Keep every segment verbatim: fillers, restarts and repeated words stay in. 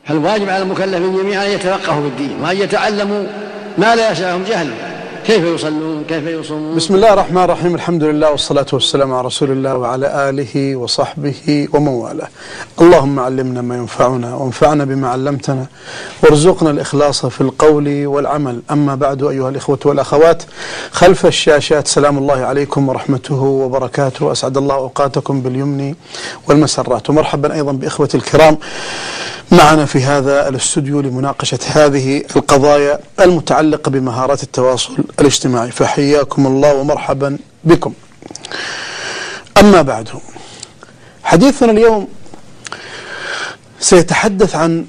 فالواجب على المكلفين جميعا أن يتفقهوا في الدين وأن يتعلموا ما لا يسعهم جهل، كيف يصلون كيف يصومون. بسم الله الرحمن الرحيم، الحمد لله والصلاة والسلام على رسول الله وعلى آله وصحبه ومن والاه. اللهم علمنا ما ينفعنا وانفعنا بما علمتنا وارزقنا الإخلاص في القول والعمل. أما بعد، أيها الإخوة والأخوات خلف الشاشات، سلام الله عليكم ورحمته وبركاته. أسعد الله أوقاتكم باليمن والمسرات، ومرحبا أيضا بإخوة الكرام معنا في هذا الاستوديو لمناقشة هذه القضايا المتعلقة بمهارات التواصل الاجتماعي، فحياكم الله ومرحبا بكم. أما بعد، حديثنا اليوم سيتحدث عن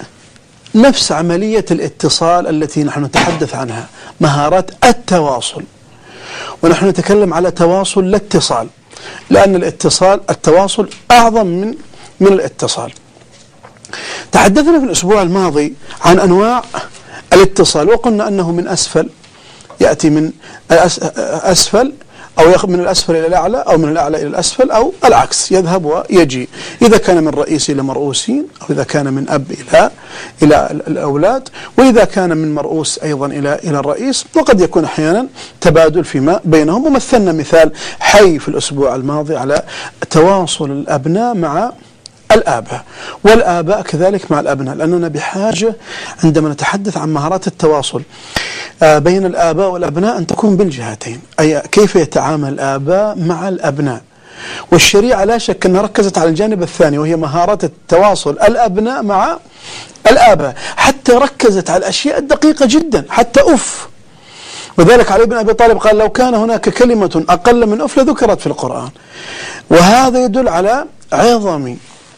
نفس عملية الاتصال التي نحن نتحدث عنها، مهارات التواصل. ونحن نتكلم على تواصل لا اتصال، لأن الاتصال التواصل أعظم من من الاتصال. تحدثنا في الأسبوع الماضي عن أنواع الاتصال، وقلنا أنه من أسفل يأتي من أسفل أو يأخذ من الأسفل إلى الأعلى، أو من الأعلى إلى الأسفل، أو العكس، يذهب ويجي. إذا كان من رئيس إلى مرؤوسين، أو إذا كان من أب إلى إلى الأولاد، وإذا كان من مرؤوس أيضا إلى إلى الرئيس، وقد يكون أحيانا تبادل فيما بينهم. ومثلنا مثال حي في الأسبوع الماضي على تواصل الأبناء مع الآباء، والآباء كذلك مع الأبناء، لأننا بحاجة عندما نتحدث عن مهارات التواصل بين الآباء والأبناء أن تكون بالجهتين، أي كيف يتعامل الآباء مع الأبناء. والشريعة لا شك أنها ركزت على الجانب الثاني، وهي مهارات التواصل الأبناء مع الآباء، حتى ركزت على الأشياء الدقيقة جدا، حتى أف. وذلك علي بن أبي طالب قال: لو كان هناك كلمة أقل من أف لذكرت في القرآن. وهذا يدل على عظم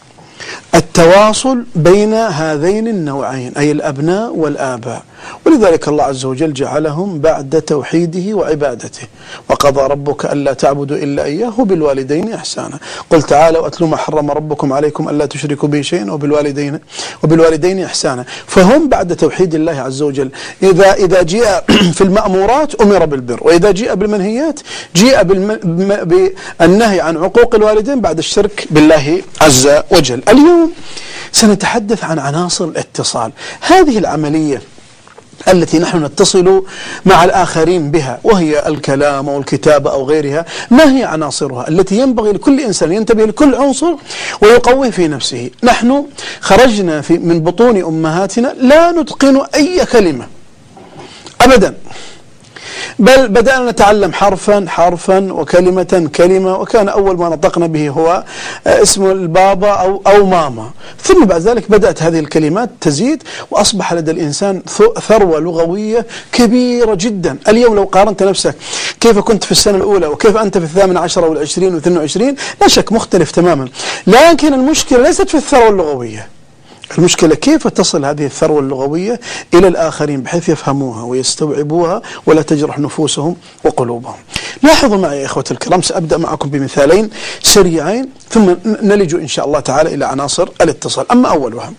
التواصل بين هذين النوعين، أي الأبناء والآباء. ولذلك الله عز وجل جعلهم بعد توحيده وعبادته: وقضى ربك ألا تعبدوا إلا إياه وبالوالدين إحسانا. قل تعالوا أتلوا ما حرم ربكم عليكم ألا تشركوا به شيئا وبالوالدين وبالوالدين إحسانا. فهم بعد توحيد الله عز وجل. إذا إذا جاء في المأمورات أمر بالبر، وإذا جاء بالمنهيات جاء بالنهي عن عقوق الوالدين بعد الشرك بالله عز وجل. اليوم سنتحدث عن عناصر الاتصال، هذه العملية التي نحن نتصل مع الآخرين بها، وهي الكلام أو الكتابة أو غيرها. ما هي عناصرها التي ينبغي لكل إنسان ينتبه لكل عنصر ويقويه في نفسه؟ نحن خرجنا في من بطون أمهاتنا لا نتقن أي كلمة أبدا، بل بدأنا نتعلم حرفا حرفا وكلمة كلمة، وكان أول ما نطقنا به هو اسم البابا أو أو ماما. ثم بعد ذلك بدأت هذه الكلمات تزيد، وأصبح لدى الإنسان ثروة لغوية كبيرة جدا. اليوم لو قارنت نفسك كيف كنت في السنة الأولى وكيف أنت في الثامن عشر والعشرين واثنين وعشرين، لا شك مختلف تماما. لكن المشكلة ليست في الثروة اللغوية، المشكلة كيف تصل هذه الثروة اللغوية إلى الآخرين بحيث يفهموها ويستوعبوها ولا تجرح نفوسهم وقلوبهم. لاحظوا معي يا إخوة الكرام، سأبدأ معكم بمثالين سريعين ثم نلج إن شاء الله تعالى إلى عناصر الاتصال. أما أولها،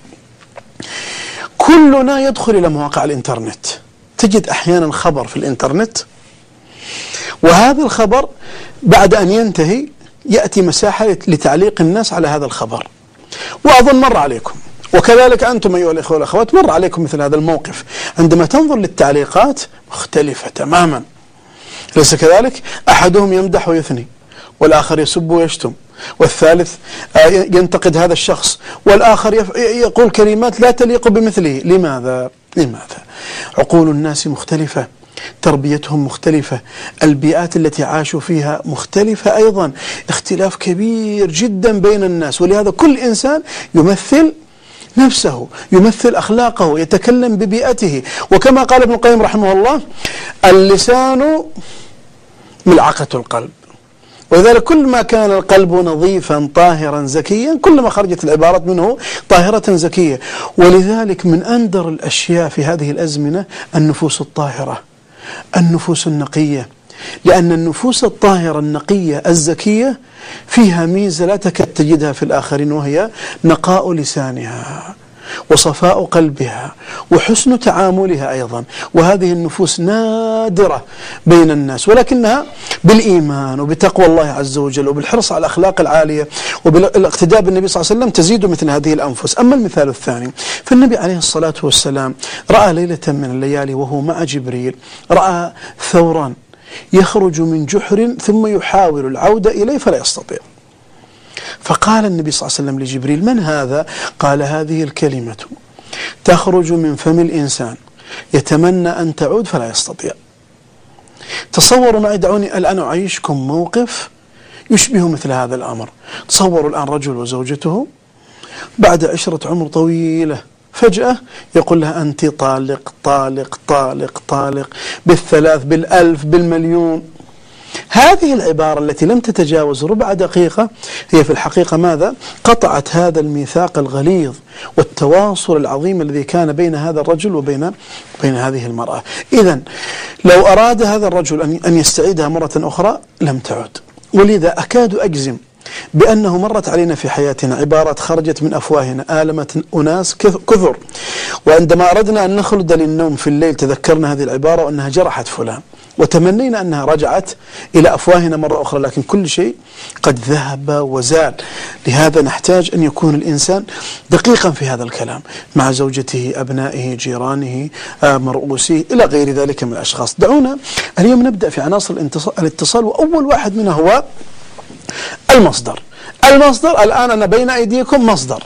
كلنا يدخل إلى مواقع الإنترنت، تجد أحيانا خبر في الإنترنت، وهذا الخبر بعد أن ينتهي يأتي مساحة لتعليق الناس على هذا الخبر. وأظن مر عليكم، وكذلك أنتم أيها الإخوة والأخوات مر عليكم مثل هذا الموقف، عندما تنظر للتعليقات مختلفة تماما، ليس كذلك؟ أحدهم يمدح ويثني، والآخر يسب ويشتم، والثالث ينتقد هذا الشخص، والآخر يقول كلمات لا تليق بمثله. لماذا؟ لماذا؟ عقول الناس مختلفة، تربيتهم مختلفة، البيئات التي عاشوا فيها مختلفة أيضا، اختلاف كبير جدا بين الناس. ولهذا كل إنسان يمثل نفسه، يمثل أخلاقه، يتكلم ببيئته. وكما قال ابن القيم رحمه الله: اللسان ملعقة القلب. ولذلك كل ما كان القلب نظيفا طاهرا زكيا كلما خرجت العبارات منه طاهرة زكية. ولذلك من أندر الأشياء في هذه الأزمنة النفوس الطاهرة، النفوس النقية، لأن النفوس الطاهرة النقية الزكية فيها ميزة لا تكاد تجدها في الآخرين، وهي نقاء لسانها. وصفاء قلبها وحسن تعاملها أيضا. وهذه النفوس نادرة بين الناس، ولكنها بالإيمان وبتقوى الله عز وجل وبالحرص على الأخلاق العالية وبالاقتداء بالنبي صلى الله عليه وسلم تزيد مثل هذه الأنفس. أما المثال الثاني، فالنبي عليه الصلاة والسلام رأى ليلة من الليالي وهو مع جبريل، رأى ثوران يخرج من جحر ثم يحاول العودة إليه فلا يستطيع. فقال النبي صلى الله عليه وسلم لجبريل: من هذا؟ قال: هذه الكلمة تخرج من فم الإنسان يتمنى أن تعود فلا يستطيع. تصوروا معي، دعوني الآن أعيشكم موقف يشبه مثل هذا الأمر. تصوروا الآن رجل وزوجته بعد عشرة عمر طويلة فجأة يقول لها: أنت طالق طالق طالق طالق بالثلاث بالألف بالمليون. هذه العبارة التي لم تتجاوز ربع دقيقة هي في الحقيقة ماذا؟ قطعت هذا الميثاق الغليظ والتواصل العظيم الذي كان بين هذا الرجل وبين بين هذه المرأة. إذن لو أراد هذا الرجل أن يستعيدها مرة أخرى لم تعد. ولذا أكاد أجزم بأنه مرت علينا في حياتنا عبارات خرجت من أفواهنا آلمت أناس كثر، وعندما أردنا أن نخلد للنوم في الليل تذكرنا هذه العبارة وأنها جرحت فلان، وتمنينا أنها رجعت إلى أفواهنا مرة أخرى، لكن كل شيء قد ذهب وزال. لهذا نحتاج أن يكون الإنسان دقيقا في هذا الكلام مع زوجته، أبنائه، جيرانه، مرؤوسيه، إلى غير ذلك من الأشخاص. دعونا اليوم نبدأ في عناصر الاتصال، وأول واحد منها هو المصدر. المصدر الآن أنا بين أيديكم مصدر،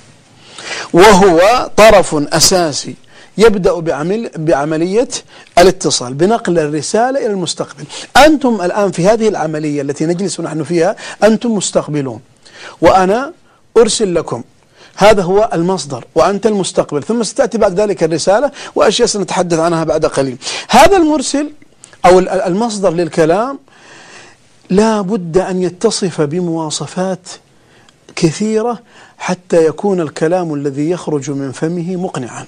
وهو طرف أساسي يبدأ بعمل بعملية الاتصال بنقل الرسالة إلى المستقبل. أنتم الآن في هذه العملية التي نجلس نحن فيها أنتم مستقبلون، وأنا أرسل لكم، هذا هو المصدر وأنت المستقبل، ثم ستأتي بعد ذلك الرسالة وأشياء سنتحدث عنها بعد قليل. هذا المرسل أو المصدر للكلام لا بد أن يتصف بمواصفات كثيرة حتى يكون الكلام الذي يخرج من فمه مقنعا.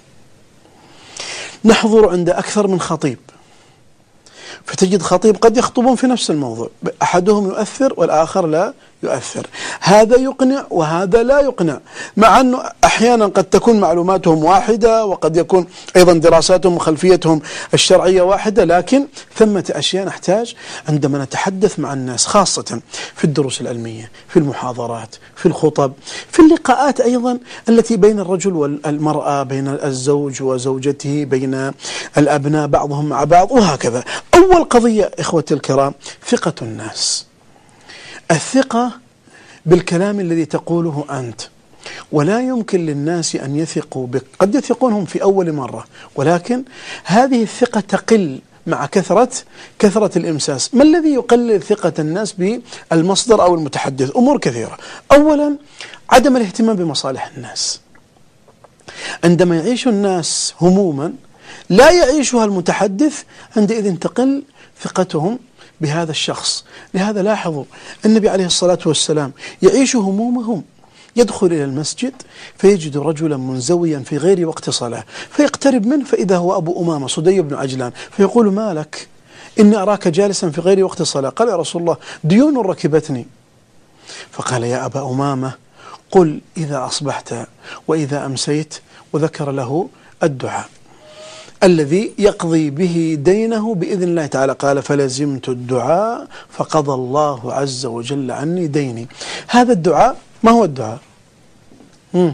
نحضر عند أكثر من خطيب، فتجد خطيب قد يخطبون في نفس الموضوع، أحدهم يؤثر والآخر لا يؤثر، هذا يقنع وهذا لا يقنع، مع أنه أحيانا قد تكون معلوماتهم واحدة وقد يكون أيضا دراساتهم وخلفيتهم الشرعية واحدة، لكن ثمة أشياء نحتاج عندما نتحدث مع الناس، خاصة في الدروس العلمية، في المحاضرات، في الخطب، في اللقاءات أيضا التي بين الرجل والمرأة، بين الزوج وزوجته، بين الأبناء بعضهم مع بعض، وهكذا. أول قضية إخوتي الكرام ثقة الناس، الثقة بالكلام الذي تقوله أنت. ولا يمكن للناس أن يثقوا بك، قد يثقونهم في أول مرة، ولكن هذه الثقة تقل مع كثرة كثرة الإمساس. ما الذي يقلل ثقة الناس بالمصدر أو المتحدث؟ أمور كثيرة. أولا عدم الاهتمام بمصالح الناس. عندما يعيش الناس هموما لا يعيشها المتحدث، عندئذ تقل ثقتهم بهذا الشخص. لهذا لاحظوا النبي عليه الصلاة والسلام يعيش همومهم، يدخل إلى المسجد فيجد رجلا منزويا في غير وقت صلاة، فيقترب منه فإذا هو أبو أمامة صدي بن عجلان، فيقول: ما لك؟ إني أراك جالسا في غير وقت صلاة. قال: يا رسول الله ديون ركبتني. فقال: يا أبا أمامة قل إذا أصبحت وإذا أمسيت، وذكر له الدعاء الذي يقضي به دينه بإذن الله تعالى. قال: فلزمت الدعاء فقضى الله عز وجل عني ديني. هذا الدعاء ما هو الدعاء؟ مم.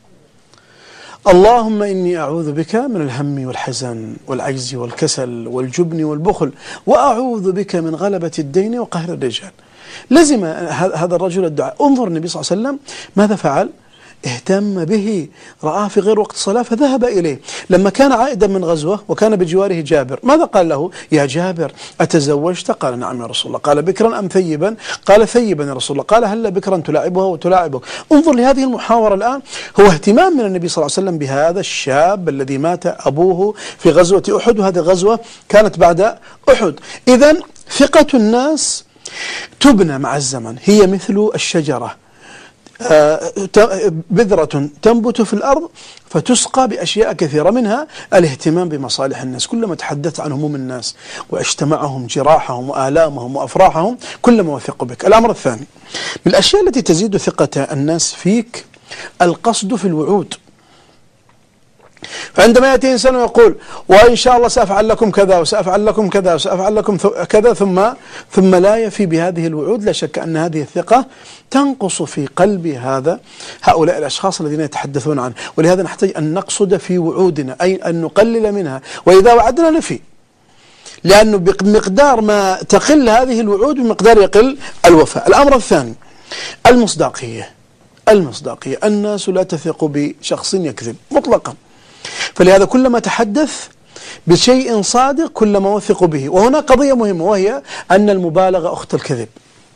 اللهم إني أعوذ بك من الهم والحزن والعجز والكسل والجبن والبخل، وأعوذ بك من غلبة الدين وقهر الرجال. لزم هذا الرجل الدعاء. انظر النبي صلى الله عليه وسلم ماذا فعل؟ اهتم به، رآه في غير وقت الصلاة فذهب إليه. لما كان عائدا من غزوة وكان بجواره جابر، ماذا قال له؟ يا جابر أتزوجت؟ قال: نعم يا رسول الله. قال: بكرا أم ثيبا؟ قال: ثيبا يا رسول الله. قال: هل بكرا تلاعبها وتلاعبك؟ انظر لهذه المحاورة الآن، هو اهتمام من النبي صلى الله عليه وسلم بهذا الشاب الذي مات أبوه في غزوة أحد، وهذه الغزوة كانت بعد أحد. إذن ثقة الناس تبنى مع الزمن، هي مثل الشجرة، بذرة تنبت في الأرض فتسقى بأشياء كثيرة، منها الاهتمام بمصالح الناس. كلما تحدثت عن هموم الناس واجتمعهم جراحهم وآلامهم وأفراحهم كلما وثقوا بك. الأمر الثاني من الأشياء التي تزيد ثقة الناس فيك القصد في الوعود. عندما يأتي إنسان ويقول وإن شاء الله سأفعل لكم كذا وسأفعل لكم كذا وسأفعل لكم كذا ثم ثم لا يفي بهذه الوعود، لا شك أن هذه الثقة تنقص في قلب هذا هؤلاء الأشخاص الذين يتحدثون عنه. ولهذا نحتاج أن نقصد في وعودنا، أي أن نقلل منها، وإذا وعدنا نفي، لأنه بمقدار ما تقل هذه الوعود بمقدار يقل الوفاء. الأمر الثاني المصداقية. المصداقية، الناس لا تثق بشخص يكذب مطلقا، فلهذا كلما تحدث بشيء صادق كلما وثقوا به. وهنا قضية مهمة، وهي أن المبالغة أخت الكذب.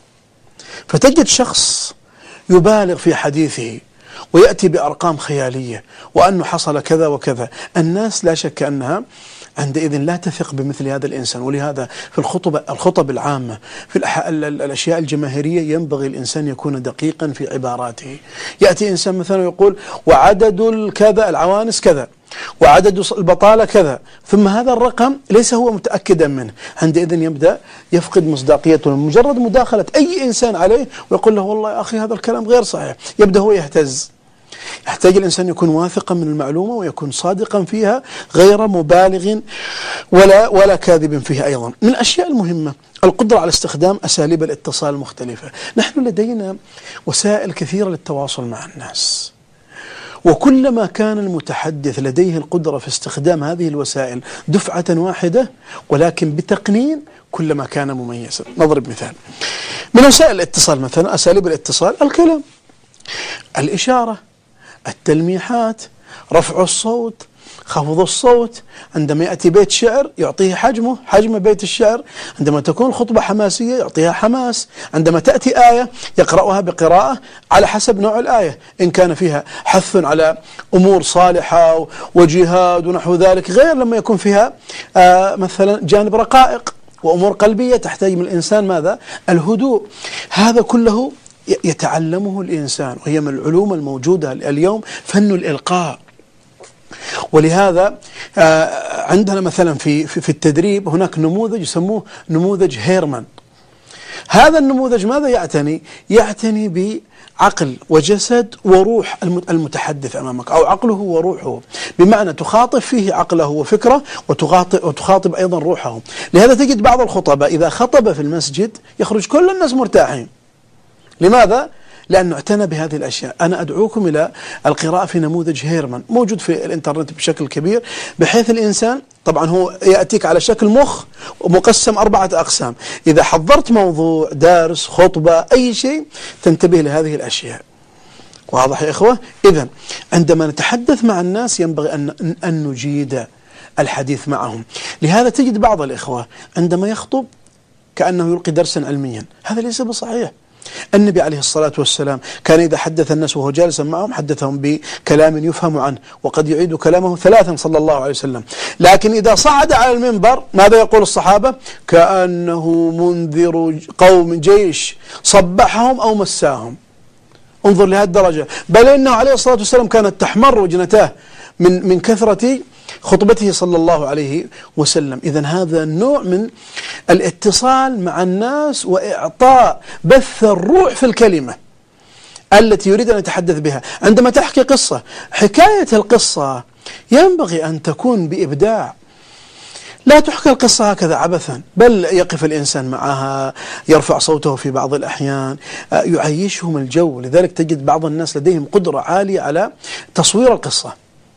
فتجد شخص يبالغ في حديثه ويأتي بأرقام خيالية وأنه حصل كذا وكذا، الناس لا شك أنها عندئذ لا تثق بمثل هذا الإنسان. ولهذا في الخطب الخطب العامة في الأشياء الجماهيرية ينبغي الإنسان يكون دقيقا في عباراته. يأتي إنسان مثلا يقول وعدد الكذا العوانس كذا وعدد البطالة كذا، ثم هذا الرقم ليس هو متأكدا منه، عندئذ يبدأ يفقد مصداقيته. مجرد مداخلة أي إنسان عليه ويقول له والله يا أخي هذا الكلام غير صحيح، يبدأ هو يهتز. يحتاج الإنسان يكون واثقا من المعلومة ويكون صادقا فيها غير مبالغ ولا ولا كاذب فيها. أيضا من الأشياء المهمة القدرة على استخدام أساليب الاتصال المختلفة. نحن لدينا وسائل كثيرة للتواصل مع الناس، وكلما كان المتحدث لديه القدرة في استخدام هذه الوسائل دفعة واحدة ولكن بتقنين كلما كان مميزا. نضرب مثال من وسائل الاتصال، مثلا أساليب الاتصال: الكلام، الإشارة، التلميحات، رفع الصوت، خفض الصوت. عندما يأتي بيت شعر يعطيه حجمه حجم بيت الشعر، عندما تكون خطبة حماسية يعطيها حماس، عندما تأتي آية يقرأها بقراءة على حسب نوع الآية، إن كان فيها حث على أمور صالحة وجهاد ونحو ذلك، غير لما يكون فيها آه مثلا جانب رقائق وأمور قلبية تحتاج من الإنسان ماذا؟ الهدوء. هذا كله يتعلمه الإنسان، وهي من العلوم الموجودة اليوم فن الإلقاء. ولهذا عندنا مثلا في في التدريب هناك نموذج يسموه نموذج هيرمان. هذا النموذج ماذا يعتني؟ يعتني بعقل وجسد وروح المتحدث أمامك، أو عقله وروحه، بمعنى تخاطب فيه عقله وفكره وتخاطب, وتخاطب أيضا روحه. لهذا تجد بعض الخطباء إذا خطب في المسجد يخرج كل الناس مرتاحين. لماذا؟ لأنه اعتنى بهذه الأشياء. أنا أدعوكم إلى القراءة في نموذج هيرمان، موجود في الإنترنت بشكل كبير، بحيث الإنسان طبعا هو يأتيك على شكل مخ ومقسم أربعة أقسام. إذا حضرت موضوع دارس خطبة أي شيء تنتبه لهذه الأشياء. واضح يا إخوة؟ إذن عندما نتحدث مع الناس ينبغي أن أن نجيد الحديث معهم. لهذا تجد بعض الإخوة عندما يخطب كأنه يلقي درسا علميا، هذا ليس بصحيح. النبي عليه الصلاة والسلام كان إذا حدث الناس وهو جالسا معهم حدثهم بكلام يفهم عنه، وقد يعيد كلامه ثلاثا صلى الله عليه وسلم. لكن إذا صعد على المنبر ماذا يقول الصحابة؟ كأنه منذر قوم جيش صبحهم أو مساهم. انظر لهذه الدرجة. بل إنه عليه الصلاة والسلام كانت تحمر وجنتاه من من كثرة خطبته صلى الله عليه وسلم. إذن هذا النوع من الاتصال مع الناس وإعطاء بث الروح في الكلمة التي يريد أن يتحدث بها. عندما تحكي قصة، حكاية القصة ينبغي أن تكون بإبداع، لا تحكي القصة هكذا عبثا، بل يقف الإنسان معها، يرفع صوته في بعض الأحيان، يعيشهم الجو. لذلك تجد بعض الناس لديهم قدرة عالية على تصوير القصة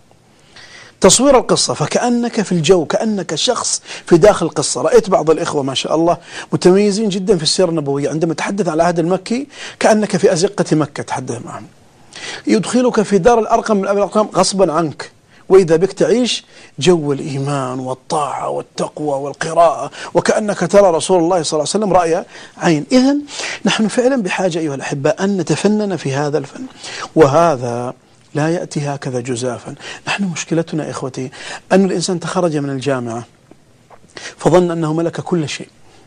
تصوير القصة فكأنك في الجو، كأنك شخص في داخل القصة. رأيت بعض الإخوة ما شاء الله متميزين جدا في السيرة النبوية، عندما تحدث على العهد المكي كأنك في أزقة مكة تحدث معهم، يدخلك في دار الأرقم من الأرقام غصبا عنك، وإذا بك تعيش جو الإيمان والطاعة والتقوى والقراءة، وكأنك ترى رسول الله صلى الله عليه وسلم رأي عين. إذن نحن فعلا بحاجة أيها الأحباء أن نتفنن في هذا الفن، وهذا لا يأتي هكذا جزافا. نحن مشكلتنا إخوتي أن الإنسان تخرج من الجامعة فظن أنه ملك كل شيء،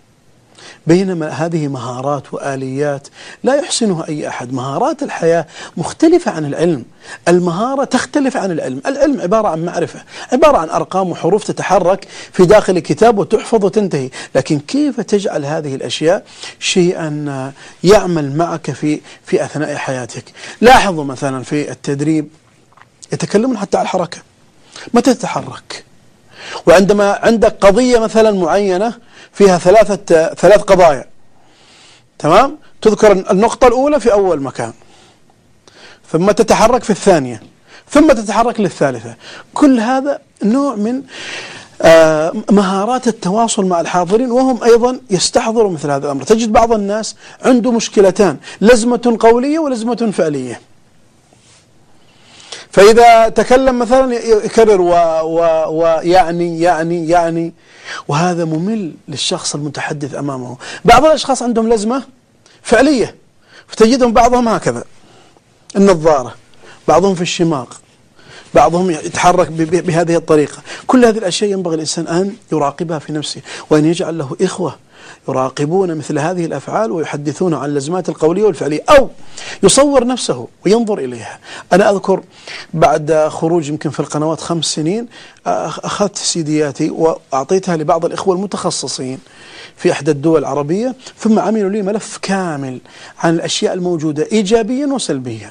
بينما هذه مهارات وآليات لا يحسنها أي أحد. مهارات الحياة مختلفة عن العلم، المهارة تختلف عن العلم. العلم عبارة عن معرفة، عبارة عن أرقام وحروف تتحرك في داخل كتاب وتحفظ وتنتهي، لكن كيف تجعل هذه الأشياء شيئا يعمل معك في في أثناء حياتك. لاحظوا مثلا في التدريب يتكلمون حتى على الحركة، متى تتحرك؟ وعندما عندك قضية مثلا معينة فيها ثلاثة ثلاث قضايا، تمام؟ تذكر النقطة الأولى في أول مكان، ثم تتحرك في الثانية، ثم تتحرك للثالثة. كل هذا نوع من آه مهارات التواصل مع الحاضرين، وهم أيضا يستحضروا مثل هذا الأمر. تجد بعض الناس عنده مشكلتان، لزمة قولية ولزمة فعلية، فإذا تكلم مثلا يكرر ويعني يعني يعني وهذا ممل للشخص المتحدث أمامه. بعض الأشخاص عندهم لزمة فعلية، فتجدهم بعضهم هكذا النظارة، بعضهم في الشماغ، بعضهم يتحرك بهذه الطريقة. كل هذه الأشياء ينبغي الإنسان أن يراقبها في نفسه، وأن يجعل له إخوة يراقبون مثل هذه الأفعال ويحدثون عن اللزمات القولية والفعلية، أو يصور نفسه وينظر إليها. أنا أذكر بعد خروج يمكن في القنوات خمس سنين أخذت سيدياتي وأعطيتها لبعض الإخوة المتخصصين في إحدى الدول العربية، ثم عملوا لي ملف كامل عن الأشياء الموجودة إيجابيا وسلبيا.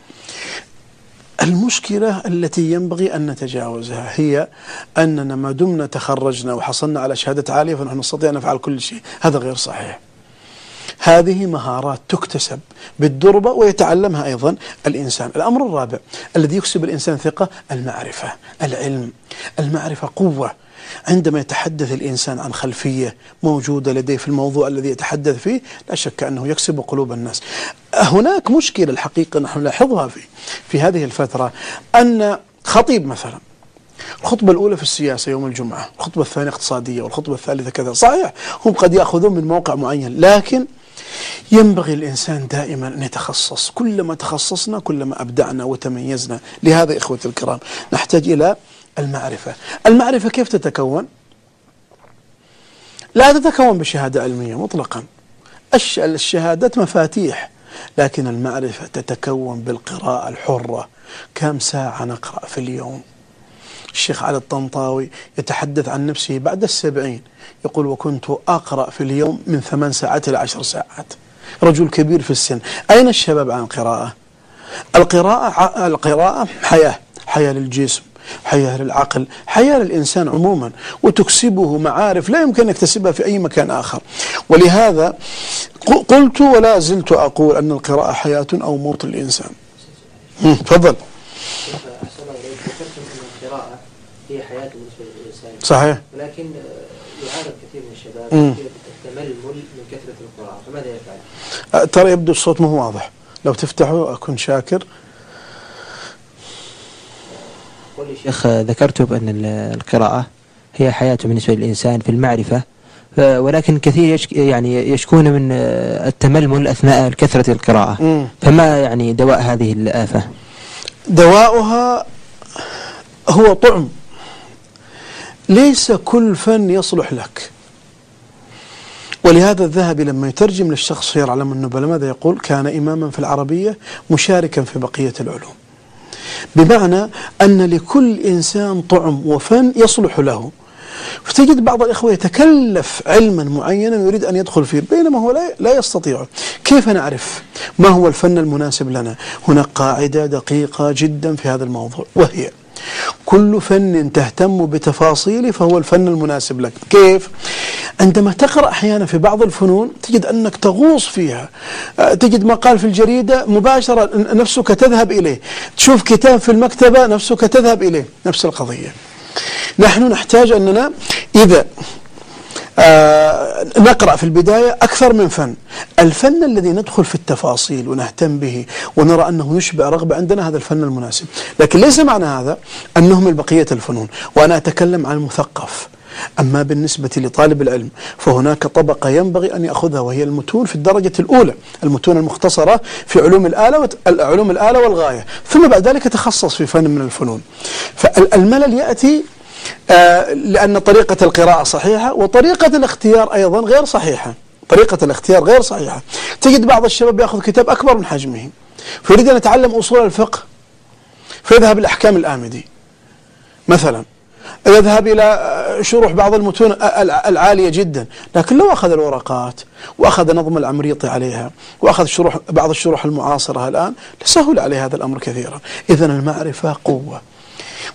المشكلة التي ينبغي أن نتجاوزها هي أننا ما دمنا تخرجنا وحصلنا على شهادة عالية فنحن نستطيع أن نفعل كل شيء. هذا غير صحيح. هذه مهارات تكتسب بالدربة ويتعلمها أيضا الإنسان. الأمر الرابع الذي يكسب الإنسان ثقة، المعرفة، العلم. المعرفة قوة. عندما يتحدث الإنسان عن خلفية موجودة لديه في الموضوع الذي يتحدث فيه، لا شك أنه يكسب قلوب الناس. هناك مشكلة الحقيقة نحن نلاحظها في في هذه الفترة، أن خطيب مثلا الخطبة الأولى في السياسة يوم الجمعة، الخطبة الثانية اقتصادية، والخطبة الثالثة كذا. صحيح هم قد يأخذون من موقع معين، لكن ينبغي الإنسان دائما أن يتخصص. كلما تخصصنا كلما أبدعنا وتميزنا. لهذا إخوة الكرام نحتاج إلى المعرفة. المعرفة كيف تتكون؟ لا تتكون بشهادة علمية مطلقا. الشهادات مفاتيح، لكن المعرفة تتكون بالقراءة الحرة. كم ساعة نقرأ في اليوم؟ الشيخ علي الطنطاوي يتحدث عن نفسه بعد السبعين، يقول: وكنت أقرأ في اليوم من ثمان ساعات إلى عشر ساعات. رجل كبير في السن. أين الشباب عن القراءة؟ القراءة القراءة حياة، حياة للجسم، حياة للعقل، حياة للإنسان عموما، وتكسبه معارف لا يمكن أن يكتسبها في أي مكان آخر. ولهذا قلت ولا زلت أقول أن القراءة حياة أو موت الإنسان. تفضل. القراءة هي حياة بالنسبة للإنسان، صحيح، ولكن يعاني كثير من الشباب التململ من كثرة القراءة، فماذا يفعل؟ ترى يبدو الصوت مو واضح، لو تفتحه أكون شاكر. قل لي شيخ، ذكرت بأن القراءة هي حياة بالنسبة للإنسان في المعرفة، ولكن كثير يشك يعني يشكون من التململ أثناء كثرة القراءة. م. فما يعني دواء هذه الآفة؟ دواؤها هو طعم. ليس كل فن يصلح لك. ولهذا الذهبي لما يترجم للشخص سير أعلام النبلاء ماذا يقول؟ كان إماما في العربية مشاركا في بقية العلوم. بمعنى أن لكل إنسان طعم وفن يصلح له. فتجد بعض الإخوة يتكلف علما معينا ويريد أن يدخل فيه، بينما هو لا لا يستطيع. كيف نعرف ما هو الفن المناسب لنا؟ هناك قاعدة دقيقة جدا في هذا الموضوع، وهي: كل فن تهتم بتفاصيله فهو الفن المناسب لك. كيف؟ عندما تقرأ أحيانا في بعض الفنون تجد أنك تغوص فيها، تجد مقال في الجريدة مباشرة نفسك تذهب إليه، تشوف كتاب في المكتبة نفسك تذهب إليه. نفس القضية. نحن نحتاج أننا إذا آه نقرأ في البداية أكثر من فن، الفن الذي ندخل في التفاصيل ونهتم به ونرى أنه يشبع رغبة عندنا، هذا الفن المناسب. لكن ليس معنى هذا أنه من بقية الفنون، وأنا أتكلم عن المثقف. أما بالنسبة لطالب العلم فهناك طبقة ينبغي أن يأخذها، وهي المتون في الدرجة الأولى، المتون المختصرة في علوم الآلة علوم الآلة والغاية، ثم بعد ذلك تخصص في فن من الفنون. فالملل يأتي آه لأن طريقة القراءة صحيحة وطريقة الاختيار أيضا غير صحيحة. طريقة الاختيار غير صحيحة. تجد بعض الشباب يأخذ كتاب أكبر من حجمه فيريد أن يتعلم أصول الفقه فيذهب الأحكام الآمدي مثلا، يذهب إلى شروح بعض المتون العالية جدا، لكن لو أخذ الورقات وأخذ نظم العمريطي عليها وأخذ شروح بعض الشروح المعاصرة الآن لسهل عليه هذا الأمر كثيرا. إذن المعرفة قوة.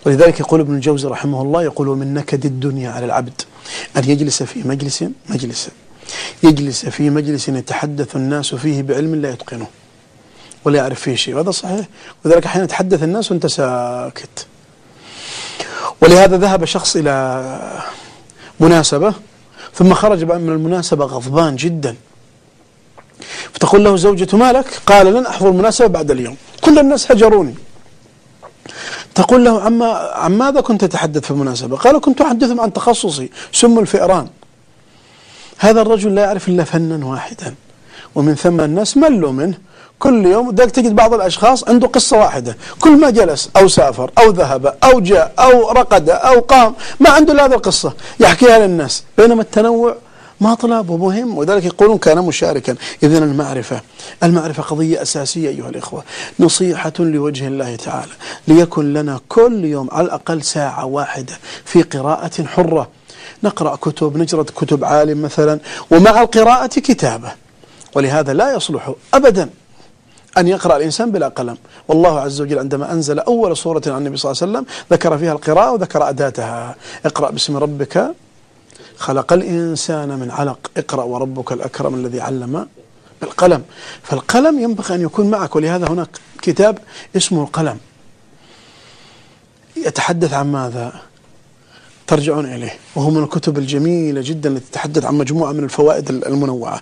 ولذلك يقول ابن الجوزي رحمه الله، يقول: ومن نكد الدنيا على العبد أن يجلس في مجلس مجلس يجلس في مجلس يتحدث الناس فيه بعلم لا يتقنه ولا يعرف فيه شيء. وهذا صحيح، ولذلك أحيانا يتحدث الناس وأنت ساكت. ولهذا ذهب شخص إلى مناسبة ثم خرج من المناسبة غضبان جدا، فتقول له زوجته: ما لك؟ قال: لن أحضر المناسبة بعد اليوم، كل الناس هجروني. تقول له: عما عن ماذا كنت تتحدث في المناسبة؟ قال: كنت أحدثهم عن تخصصي، سم الفئران. هذا الرجل لا يعرف إلا فنا واحدا، ومن ثم الناس ملوا منه. كل يوم ذاك تجد بعض الأشخاص عنده قصة واحدة، كل ما جلس أو سافر أو ذهب أو جاء أو رقد أو قام ما عنده إلا هذه القصة يحكيها للناس، بينما التنوع مطلب ومهم. وذلك يقولون كان مشاركا. إذن المعرفة المعرفة قضية أساسية أيها الإخوة، نصيحة لوجه الله تعالى، ليكن لنا كل يوم على الأقل ساعة واحدة في قراءة حرة، نقرأ كتب، نجرد كتب عالم مثلا، ومع القراءة كتابة. ولهذا لا يصلح أبدا أن يقرأ الإنسان بلا قلم. والله عز وجل عندما أنزل أول سورة عن النبي صلى الله عليه وسلم ذكر فيها القراءة وذكر أداتها: اقرأ باسم ربك خلق الإنسان من علق، اقرأ وربك الأكرم الذي علم بالقلم. فالقلم ينبغي أن يكون معك، ولهذا هناك كتاب اسمه القلم يتحدث عن ماذا؟ ترجعون إليه، وهو من الكتب الجميلة جدا التي تتحدث عن مجموعة من الفوائد المنوعة،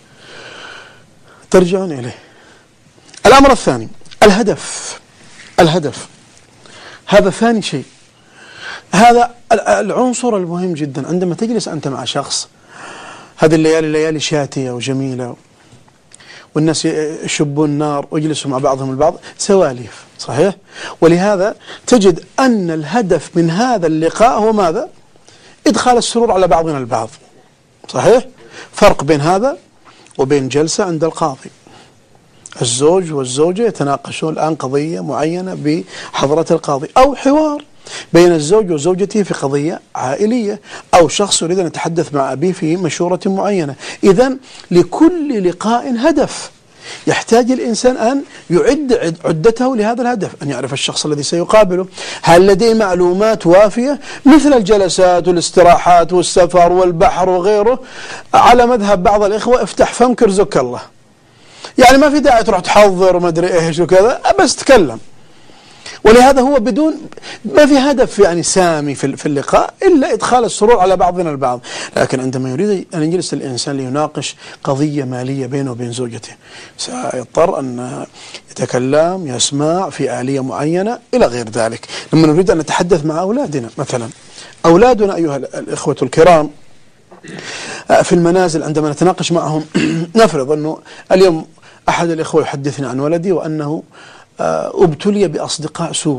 ترجعون إليه. الأمر الثاني الهدف. الهدف هذا ثاني شيء، هذا العنصر المهم جدا. عندما تجلس أنت مع شخص، هذه الليالي ليالي شاتية وجميلة والناس يشبون النار ويجلسوا مع بعضهم البعض، سواليف، صحيح؟ ولهذا تجد أن الهدف من هذا اللقاء هو ماذا؟ إدخال السرور على بعضنا البعض، صحيح؟ فرق بين هذا وبين جلسة عند القاضي، الزوج والزوجة يتناقشون الآن قضية معينة بحضرة القاضي، أو حوار بين الزوج وزوجته في قضية عائلية، أو شخص يريد أن يتحدث مع أبيه في مشورة معينة. إذن لكل لقاء هدف، يحتاج الإنسان أن يعد عدته لهذا الهدف، أن يعرف الشخص الذي سيقابله، هل لديه معلومات وافية مثل الجلسات والاستراحات والسفر والبحر وغيره. على مذهب بعض الإخوة افتح فمك رزقك الله، يعني ما في داعي تروح تحضر وما أدري إيش وكذا، بس تكلم. ولهذا هو بدون ما في هدف يعني سامي في اللقاء إلا إدخال السرور على بعضنا البعض. لكن عندما يريد أن يجلس الإنسان ليناقش قضية مالية بينه وبين زوجته، سيضطر أن يتكلم، يسمع في آلية معينة إلى غير ذلك. لما نريد أن نتحدث مع أولادنا مثلا، أولادنا أيها الإخوة الكرام في المنازل عندما نتناقش معهم، نفرض أنه اليوم أحد الإخوة يحدثنا عن ولدي وأنه ابتلي بأصدقاء سوء.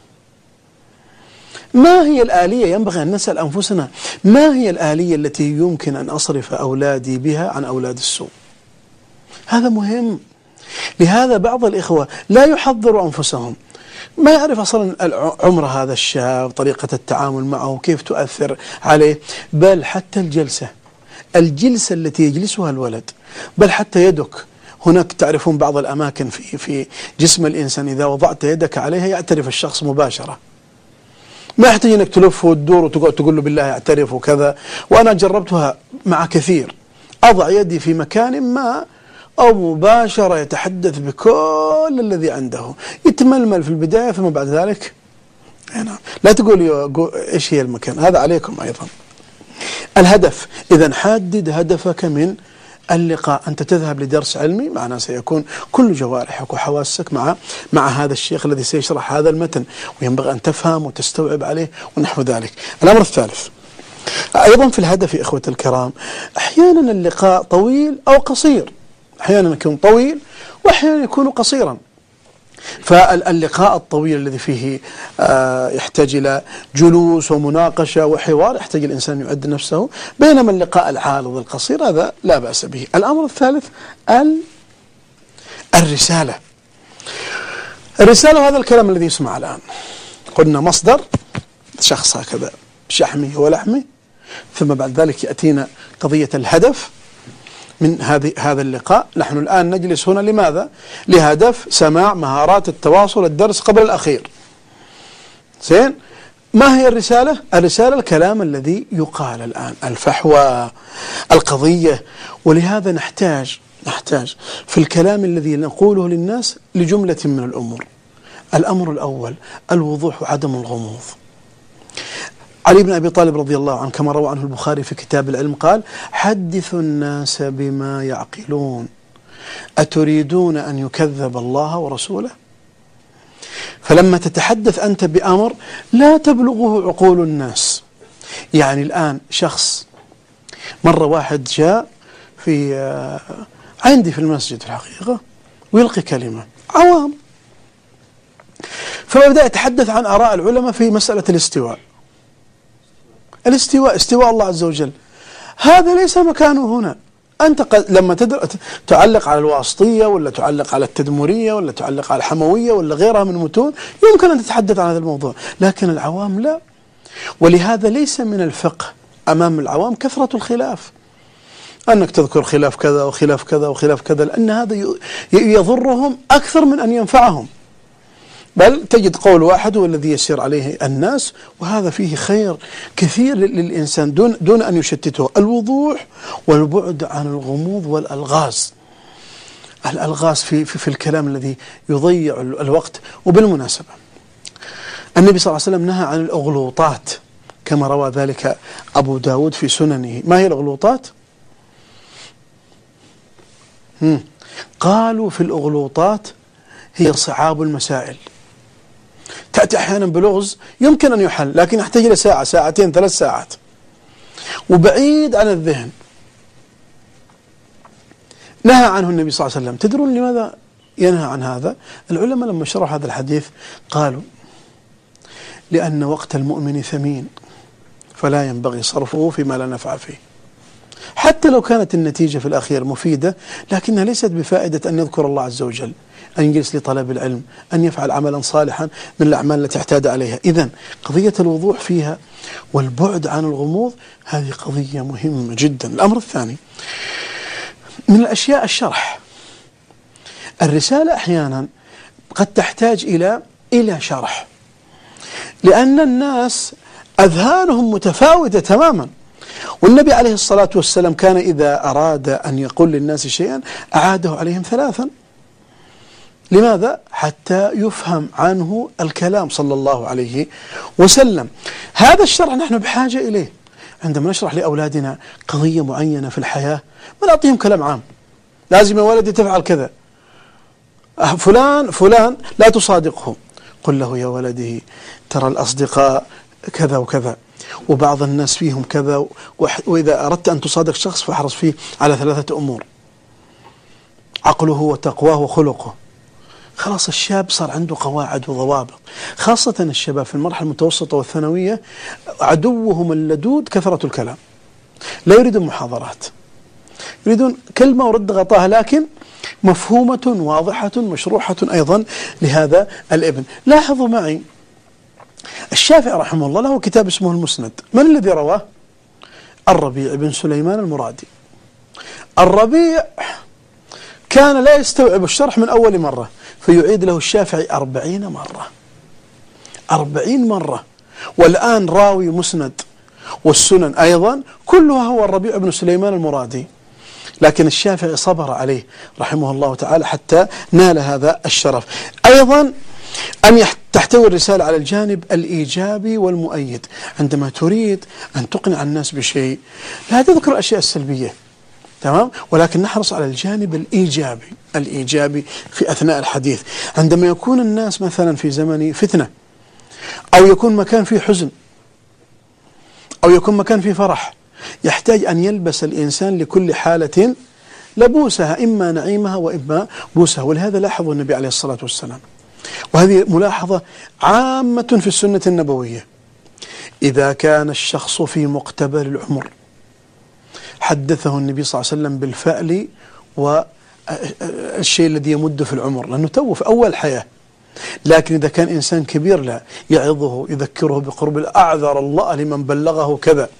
ما هي الآلية؟ ينبغي أن نسأل أنفسنا ما هي الآلية التي يمكن أن أصرف أولادي بها عن أولاد السوء؟ هذا مهم. لهذا بعض الإخوة لا يحضروا أنفسهم، ما يعرف أصلا عمر هذا الشاب، طريقة التعامل معه كيف تؤثر عليه، بل حتى الجلسة الجلسة التي يجلسها الولد، بل حتى يدك. هناك تعرفون بعض الأماكن في في جسم الإنسان إذا وضعت يدك عليها يعترف الشخص مباشرة، ما يحتاج أنك تلف وتدور وتقول تقول له بالله يعترف وكذا. وأنا جربتها مع كثير، أضع يدي في مكان ما أو مباشرة يتحدث بكل الذي عنده، يتململ في البداية ثم بعد ذلك هنا. لا تقول إيش هي المكان، هذا عليكم أيضا. الهدف، إذا حدد هدفك من اللقاء. أنت تذهب لدرس علمي، معناه سيكون كل جوارحك وحواسك مع مع هذا الشيخ الذي سيشرح هذا المتن، وينبغي أن تفهم وتستوعب عليه ونحو ذلك. الأمر الثالث أيضا في الهدف يا إخوة الكرام، أحيانا اللقاء طويل أو قصير، أحيانا يكون طويل وأحيانا يكون قصيرا. فاللقاء الطويل الذي فيه يحتاج إلى جلوس ومناقشة وحوار، يحتاج الإنسان يعد نفسه، بينما اللقاء العارض القصير هذا لا بأس به. الأمر الثالث الرسالة. الرسالة هذا الكلام الذي يسمع الآن، قلنا مصدر شخص هكذا شحمه ولحمه، ثم بعد ذلك يأتينا قضية الهدف من هذه هذا اللقاء. نحن الآن نجلس هنا لماذا؟ لهدف سماع مهارات التواصل، الدرس قبل الأخير، زين. ما هي الرسالة؟ الرسالة الكلام الذي يقال الآن، الفحوى، القضية. ولهذا نحتاج نحتاج في الكلام الذي نقوله للناس لجملة من الأمور. الأمر الأول الوضوح وعدم الغموض. علي بن أبي طالب رضي الله عنه كما روى عنه البخاري في كتاب العلم قال: حدثوا الناس بما يعقلون أتريدون أن يكذب الله ورسوله؟ فلما تتحدث أنت بأمر لا تبلغه عقول الناس. يعني الآن شخص، مرة واحد جاء في عندي في المسجد الحقيقة ويلقي كلمة عوام، فبدأ يتحدث عن آراء العلماء في مسألة الاستواء. الاستواء استواء الله عز وجل، هذا ليس مكانه هنا. أنت قد لما تعلق على الواسطية ولا تعلق على التدمرية ولا تعلق على الحموية ولا غيرها من المتون يمكن أن تتحدث عن هذا الموضوع، لكن العوام لا. ولهذا ليس من الفقه أمام العوام كثرة الخلاف، أنك تذكر خلاف كذا وخلاف كذا وخلاف كذا، لأن هذا يضرهم أكثر من أن ينفعهم. بل تجد قول واحد هو الذي يسير عليه الناس، وهذا فيه خير كثير للإنسان دون دون أن يشتته. الوضوح والبعد عن الغموض والألغاز. الألغاز في, في, في الكلام الذي يضيع الوقت. وبالمناسبة النبي صلى الله عليه وسلم نهى عن الأغلوطات كما روى ذلك أبو داود في سننه. ما هي الأغلوطات؟ هم. قالوا في الأغلوطات هي صعاب المسائل. تأتي أحيانا بلغز يمكن أن يحل لكن يحتاج إلى ساعة ساعتين ثلاث ساعات وبعيد عن الذهن. نهى عنه النبي صلى الله عليه وسلم. تدرون لماذا ينهى عن هذا؟ العلماء لما شرحوا هذا الحديث قالوا: لأن وقت المؤمن ثمين فلا ينبغي صرفه فيما لا نفع فيه. حتى لو كانت النتيجة في الأخير مفيدة لكنها ليست بفائدة أن يذكر الله عز وجل، أن يجلس لطلب العلم، أن يفعل عملا صالحا من الأعمال التي اعتاد عليها. إذن قضية الوضوح فيها والبعد عن الغموض هذه قضية مهمة جدا. الأمر الثاني من الأشياء الشرح. الرسالة أحيانا قد تحتاج إلى إلى شرح، لأن الناس أذهانهم متفاوتة تماما. والنبي عليه الصلاة والسلام كان إذا أراد أن يقول للناس شيئا أعاده عليهم ثلاثا. لماذا؟ حتى يفهم عنه الكلام صلى الله عليه وسلم. هذا الشرح نحن بحاجة إليه. عندما نشرح لأولادنا قضية معينة في الحياة ما نعطيهم كلام عام، لازم يا ولدي تفعل كذا، فلان فلان لا تصادقه، قل له يا ولدي ترى الأصدقاء كذا وكذا، وبعض الناس فيهم كذا، وإذا أردت أن تصادق شخص فاحرص فيه على ثلاثة أمور: عقله وتقواه وخلقه. خلاص الشاب صار عنده قواعد وضوابط، خاصة الشباب في المرحلة المتوسطة والثانوية عدوهم اللدود كثرة الكلام، لا يريدون محاضرات، يريدون كلمة ورد غطاها لكن مفهومة واضحة مشروحة أيضا لهذا الابن. لاحظوا معي الشافعي رحمه الله له كتاب اسمه المسند. من الذي رواه؟ الربيع بن سليمان المرادي. الربيع كان لا يستوعب الشرح من أول مرة فيعيد له الشافعي أربعين مرة أربعين مرة. والآن راوي مسند والسنن أيضا كلها هو الربيع بن سليمان المرادي، لكن الشافعي صبر عليه رحمه الله تعالى حتى نال هذا الشرف. أيضا أن تحتوي الرسالة على الجانب الإيجابي والمؤيد. عندما تريد أن تقنع الناس بشيء لا تذكر الأشياء السلبية، تمام، ولكن نحرص على الجانب الإيجابي الإيجابي في أثناء الحديث. عندما يكون الناس مثلا في زمن فتنة، أو يكون مكان فيه حزن، أو يكون مكان فيه فرح، يحتاج أن يلبس الإنسان لكل حالة لبوسها، إما نعيمها وإما بوسها. ولهذا لاحظوا النبي عليه الصلاة والسلام، وهذه ملاحظة عامة في السنة النبوية: إذا كان الشخص في مقتبل العمر حدثه النبي صلى الله عليه وسلم بالفأل والشيء الذي يمد في العمر، لأنه تو في أول حياة. لكن إذا كان إنسان كبير لا، يعظه يذكره بقرب أعذر الله لمن بلغه كذا،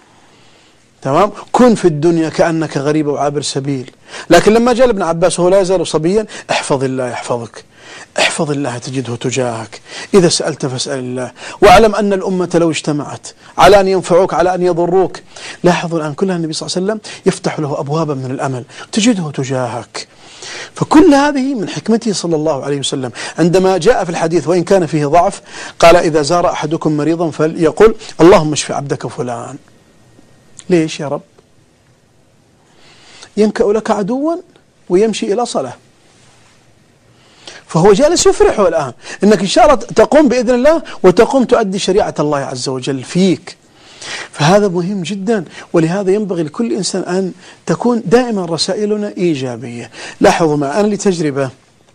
تمام. كن في الدنيا كأنك غريب وعابر سبيل. لكن لما جاء ابن عباس وهو لا يزال صبيا: احفظ الله يحفظك، احفظ الله تجده تجاهك، إذا سألت فاسأل الله، واعلم أن الأمة لو اجتمعت على أن ينفعوك على أن يضروك. لاحظوا الآن كلها النبي صلى الله عليه وسلم يفتح له أبوابا من الأمل، تجده تجاهك. فكل هذه من حكمته صلى الله عليه وسلم. عندما جاء في الحديث وإن كان فيه ضعف قال: إذا زار أحدكم مريضا فليقل اللهم اشف عبدك فلان. ليش يا رب؟ ينكأ لك عدوا ويمشي إلى صلاة، فهو جالس يفرحه الآن إنك إن شاء الله تقوم بإذن الله وتقوم تؤدي شريعة الله عز وجل فيك. فهذا مهم جدا، ولهذا ينبغي لكل إنسان أن تكون دائما رسائلنا إيجابية. لاحظوا معي أنا لتجربة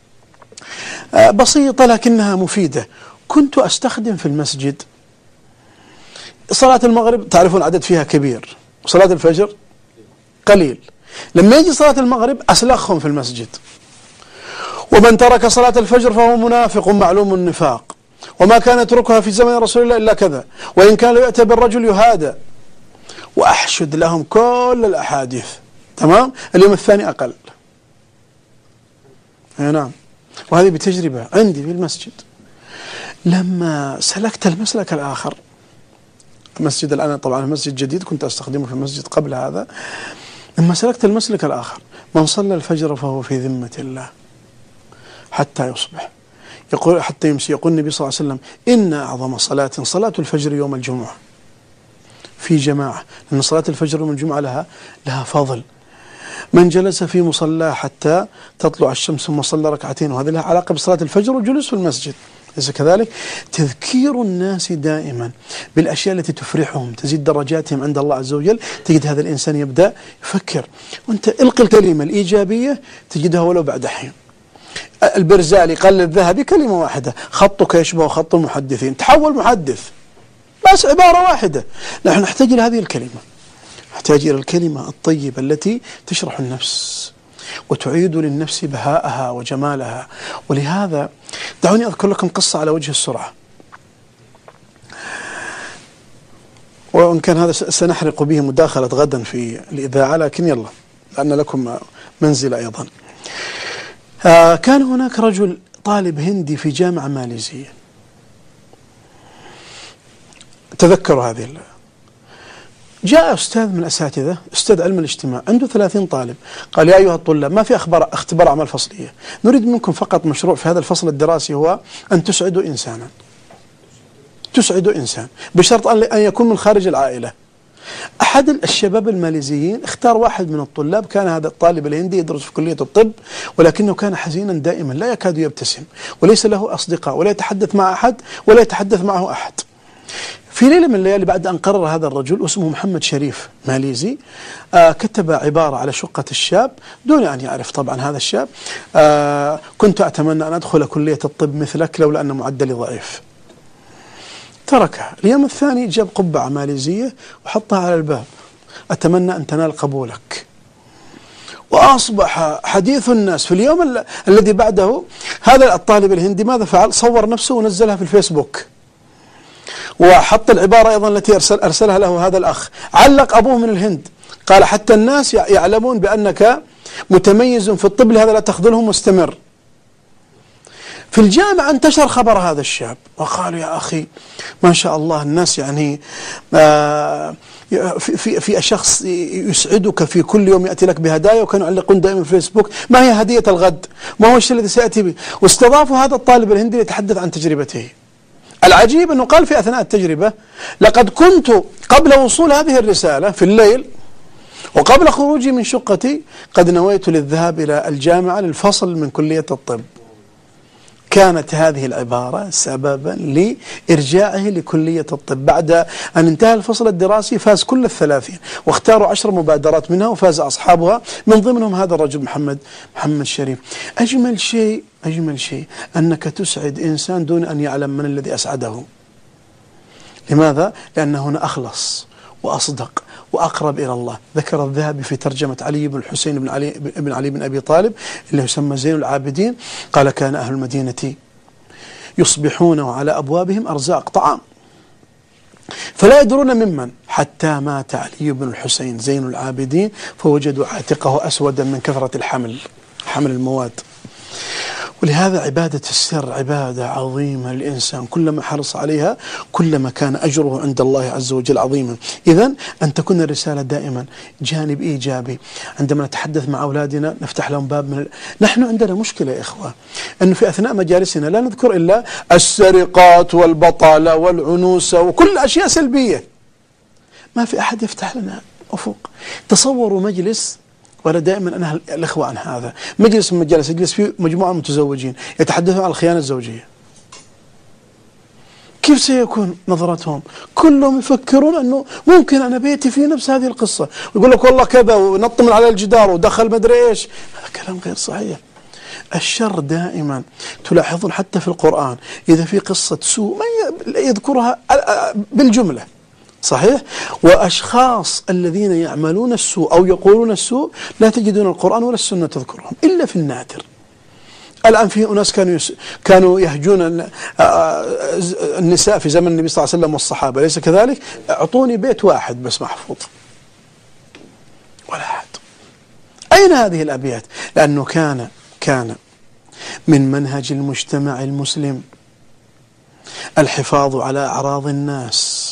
بسيطة لكنها مفيدة. كنت أستخدم في المسجد صلاة المغرب، تعرفون عدد فيها كبير، وصلاة الفجر قليل. لما يجي صلاة المغرب أسلخهم في المسجد، ومن ترك صلاة الفجر فهو منافق معلوم النفاق، وما كان يتركها في زمن رسول الله إلا كذا، وإن كان يأتي بالرجل يهادى، وأحشد لهم كل الأحاديث. تمام. اليوم الثاني أقل. نعم. وهذه بتجربة عندي في المسجد. لما سلكت المسلك الآخر، المسجد الآن طبعا مسجد جديد كنت أستخدمه في المسجد قبل هذا، لما سلكت المسلك الآخر، من صلى الفجر فهو في ذمة الله حتى يصبح، يقول حتى يمسي. يقول النبي صلى الله عليه وسلم: إن أعظم صلاة صلاة الفجر يوم الجمعة في جماعة، لأن صلاة الفجر يوم الجمعة لها لها فضل. من جلس في مصلى حتى تطلع الشمس ثم صلى ركعتين، وهذه لها علاقة بصلاة الفجر والجلوس في المسجد، ليس كذلك؟ تذكير الناس دائما بالأشياء التي تفرحهم تزيد درجاتهم عند الله عز وجل. تجد هذا الإنسان يبدأ يفكر، وأنت القي الكلمة الإيجابية تجدها ولو بعد حين. البرزالي قال للذهبي كلمة واحدة: خطك يشبه خط المحدثين، تحول محدث، بس عبارة واحدة. نحن نحتاج إلى هذه الكلمة، نحتاج إلى الكلمة الطيبة التي تشرح النفس وتعيد للنفس بهاءها وجمالها. ولهذا دعوني أذكر لكم قصة على وجه السرعة، وإن كان هذا سنحرق به مداخلة غدا في الإذاعة، لكن يلا لأن لكم منزل أيضا. آه كان هناك رجل طالب هندي في جامعة ماليزية، تذكروا هذه الله. جاء أستاذ من الأساتذة، أستاذ علم الاجتماع، عنده ثلاثين طالب، قال: يا أيها الطلاب، ما في أخبار اختبار أعمال فصلية، نريد منكم فقط مشروع في هذا الفصل الدراسي، هو أن تسعدوا إنسانا، تسعدوا إنسان، بشرط أن يكون من خارج العائلة. أحد الشباب الماليزيين اختار واحد من الطلاب، كان هذا الطالب الهندي يدرس في كلية الطب، ولكنه كان حزينا دائما لا يكاد يبتسم، وليس له أصدقاء، ولا يتحدث مع أحد، ولا يتحدث معه أحد. في ليلة من الليالي بعد أن قرر هذا الرجل، اسمه محمد شريف ماليزي، آه كتب عبارة على شقة الشاب دون أن يعرف طبعا هذا الشاب: آه كنت أتمنى أن أدخل كلية الطب مثلك لولا أن معدلي ضعيف. تركها. اليوم الثاني جاب قبعة ماليزية وحطها على الباب: أتمنى أن تنال قبولك. وأصبح حديث الناس. في اليوم ال الذي بعده هذا الطالب الهندي ماذا فعل؟ صور نفسه ونزلها في الفيسبوك، وحط العبارة أيضا التي أرسل أرسلها له هذا الأخ. علق أبوه من الهند، قال: حتى الناس يعلمون بأنك متميز في الطب، لهذا لا تخذلهم واستمر. في الجامعة انتشر خبر هذا الشاب، وقالوا: يا أخي ما شاء الله، الناس يعني آه في, في, في شخص يسعدك في كل يوم، يأتي لك بهدايا، وكانوا يعلقون دائما في فيسبوك: ما هي هدية الغد؟ ما هو الشيء الذي سيأتي به؟ واستضافوا هذا الطالب الهندي ليتحدث عن تجربته. العجيب أنه قال في أثناء التجربة: لقد كنت قبل وصول هذه الرسالة في الليل وقبل خروجي من شقتي قد نويت للذهاب إلى الجامعة للفصل من كلية الطب. كانت هذه العبارة سببا لإرجاعه لكلية الطب. بعد أن انتهى الفصل الدراسي فاز كل الثلاثين، واختاروا عشر مبادرات منها وفاز أصحابها، من ضمنهم هذا الرجل محمد محمد شريف. أجمل شيء أجمل شيء أنك تسعد إنسان دون أن يعلم من الذي أسعده. لماذا؟ لأن هنا أخلص وأصدق وأقرب إلى الله. ذكر الذهبي في ترجمة علي بن الحسين بن علي بن علي بن أبي طالب اللي يسمى زين العابدين، قال: كان أهل المدينة يصبحون وعلى أبوابهم أرزاق طعام، فلا يدرون ممن، حتى مات علي بن الحسين زين العابدين فوجدوا عاتقه أسودا من كثرة الحمل، حمل المواد. ولهذا عبادة السر عبادة عظيمة للإنسان، كلما حرص عليها كلما كان أجره عند الله عز وجل عظيما. إذن أن تكون الرسالة دائما جانب إيجابي. عندما نتحدث مع أولادنا نفتح لهم باب من ال... نحن عندنا مشكلة يا إخوة، أنه في أثناء مجالسنا لا نذكر إلا السرقات والبطالة والعنوسة وكل أشياء سلبية، ما في أحد يفتح لنا أفق. تصوروا مجلس، وأنا دائما أنهى الإخوة عن هذا، مجلس من مجالس يجلس فيه مجموعة متزوجين يتحدثون عن الخيانة الزوجية، كيف سيكون نظرتهم؟ كلهم يفكرون أنه ممكن أنا بيتي في نفس هذه القصة، ويقول لك والله كذا ونط من على الجدار ودخل مدري إيش. هذا كلام غير صحيح. الشر دائما تلاحظون حتى في القرآن إذا في قصة سوء ما يذكرها بالجملة، صحيح؟ وأشخاص الذين يعملون السوء أو يقولون السوء لا تجدون القرآن ولا السنة تذكرهم إلا في النادر. الآن في أناس كانوا يس... كانوا يهجون النساء في زمن النبي صلى الله عليه وسلم والصحابة، ليس كذلك؟ أعطوني بيت واحد بس محفوظ ولا أحد. أين هذه الأبيات؟ لأنه كان كان من منهج المجتمع المسلم الحفاظ على أعراض الناس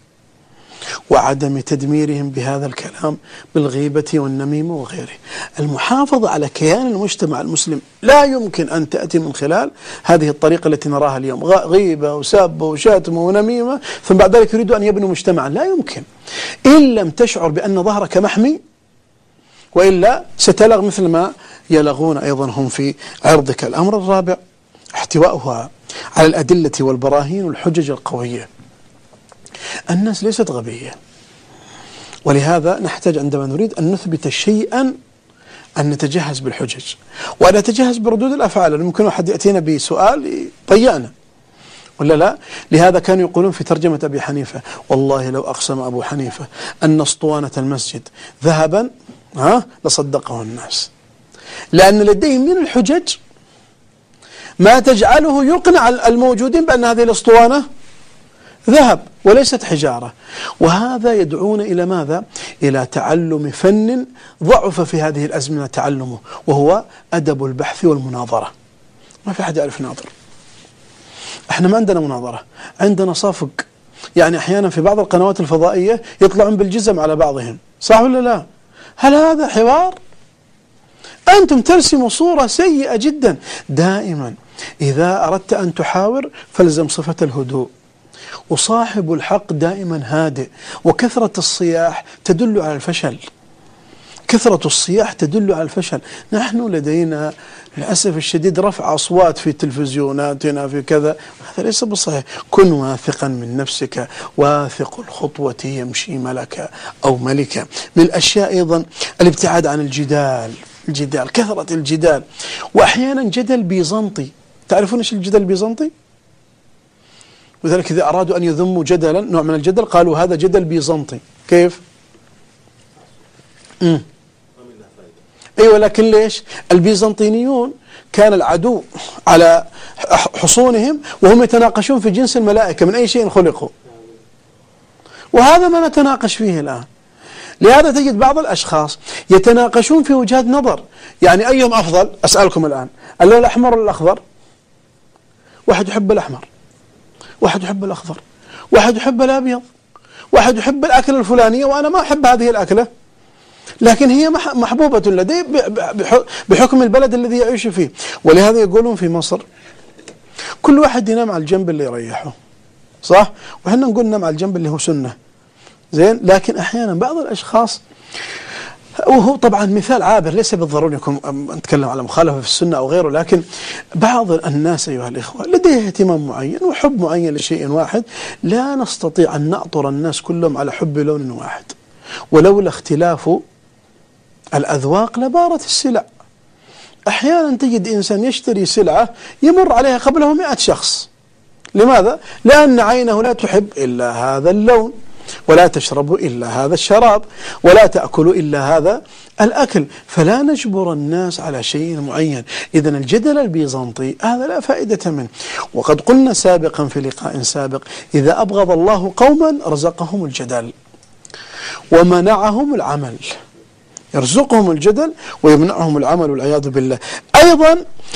وعدم تدميرهم بهذا الكلام بالغيبة والنميمة وغيره. المحافظة على كيان المجتمع المسلم لا يمكن أن تأتي من خلال هذه الطريقة التي نراها اليوم، غيبة وسابة وشاتمة ونميمة، ثم بعد ذلك يريدوا أن يبنوا مجتمعا. لا يمكن إن لم تشعر بأن ظهرك محمي، وإلا ستلغ مثل ما يلغون أيضا هم في عرضك. الأمر الرابع احتواؤها على الأدلة والبراهين والحجج القوية. الناس ليست غبية، ولهذا نحتاج عندما نريد أن نثبت شيئا أن نتجهز بالحجج وأن نتجهز بردود الأفعال. لأنه ممكن واحد يأتينا بسؤال يضيعنا ولا لا؟ لهذا كانوا يقولون في ترجمة أبي حنيفة: والله لو أقسم أبو حنيفة أن اسطوانة المسجد ذهبا ها لصدقه الناس، لأن لديهم من الحجج ما تجعله يقنع الموجودين بأن هذه الاسطوانة ذهب وليست حجارة. وهذا يدعون إلى ماذا؟ إلى تعلم فن ضعف في هذه الأزمنة تعلمه، وهو أدب البحث والمناظرة. ما في أحد يعرف ناظر. احنا ما عندنا مناظرة، عندنا صفق. يعني أحيانا في بعض القنوات الفضائية يطلعون بالجزم على بعضهم، صح ولا لا؟ هل هذا حوار؟ أنتم ترسموا صورة سيئة جدا. دائما إذا أردت أن تحاور فالزم صفة الهدوء، وصاحب الحق دائما هادئ. وكثرة الصياح تدل على الفشل، كثرة الصياح تدل على الفشل. نحن لدينا للأسف الشديد رفع أصوات في تلفزيوناتنا في كذا، هذا ليس بصحيح. كن واثقا من نفسك، واثق الخطوة يمشي ملكا أو ملكا. من الأشياء أيضا الابتعاد عن الجدال، الجدال كثرة الجدال، وأحيانا جدل بيزنطي. تعرفون إيش الجدل البيزنطي؟ وذلك إذا أرادوا أن يذموا جدلا نوع من الجدل قالوا هذا جدل بيزنطي. كيف؟ امم ايوه، لكن ليش؟ البيزنطينيون كان العدو على حصونهم وهم يتناقشون في جنس الملائكة من أي شيء خلقوا، وهذا ما نتناقش فيه الآن. لهذا تجد بعض الأشخاص يتناقشون في وجهات نظر، يعني أيهم أفضل؟ أسألكم الآن، اللون الأحمر ولا الأخضر؟ واحد يحب الأحمر، واحد يحب الأخضر، واحد يحب الأبيض، واحد يحب الأكلة الفلانية وأنا ما أحب هذه الأكلة، لكن هي محبوبة لدي بحكم البلد الذي يعيش فيه. ولهذا يقولون في مصر كل واحد ينام على الجنب اللي يريحه، صح؟ وإحنا نقول ننام على الجنب اللي هو سنة، زين. لكن أحيانا بعض الأشخاص، وهو طبعا مثال عابر ليس بالضروري يكون نتكلم على مخالفة في السنة أو غيره، لكن بعض الناس أيها الإخوة لديه اهتمام معين وحب معين لشيء واحد. لا نستطيع أن نأطر الناس كلهم على حب لون واحد، ولولا اختلاف الأذواق لبارت السلع. أحيانا تجد إنسان يشتري سلعة يمر عليها قبله مئة شخص. لماذا؟ لأن عينه لا تحب إلا هذا اللون، ولا تشرب إلا هذا الشراب، ولا تأكل إلا هذا الأكل. فلا نجبر الناس على شيء معين. إذن الجدل البيزنطي هذا لا فائدة منه. وقد قلنا سابقا في لقاء سابق: إذا أبغض الله قوما رزقهم الجدل ومنعهم العمل. يرزقهم الجدل ويمنعهم العمل والعياذ بالله. أيضا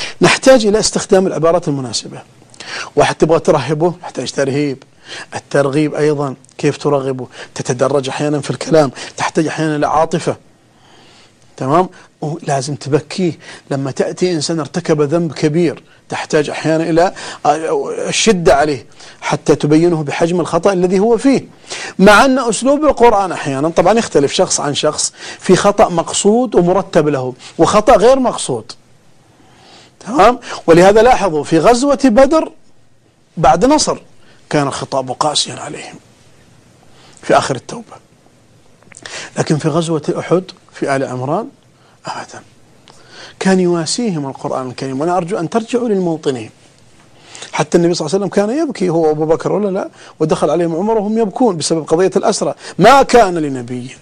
نحتاج إلى استخدام العبارات المناسبة. واحد تبغى ترهبه يحتاج ترهيب. الترغيب أيضا كيف ترغبه؟ تتدرج أحيانا في الكلام، تحتاج أحيانا إلى عاطفة، تمام؟ لازم تبكيه. لما تأتي إنسان ارتكب ذنب كبير تحتاج أحيانا إلى الشدة عليه حتى تبينه بحجم الخطأ الذي هو فيه. مع أن أسلوب القرآن أحيانا طبعا يختلف شخص عن شخص، في خطأ مقصود ومرتب له وخطأ غير مقصود، تمام؟ ولهذا لاحظوا في غزوة بدر بعد نصر كان الخطاب قاسيا عليهم في آخر التوبة، لكن في غزوة أحد في آل عمران أبدا كان يواسيهم القرآن الكريم. وأنا أرجو أن ترجعوا للموطنين. حتى النبي صلى الله عليه وسلم كان يبكي هو أبو بكر ولا لا، ودخل عليهم عمر وهم يبكون بسبب قضية الأسرى. ما كان لنبي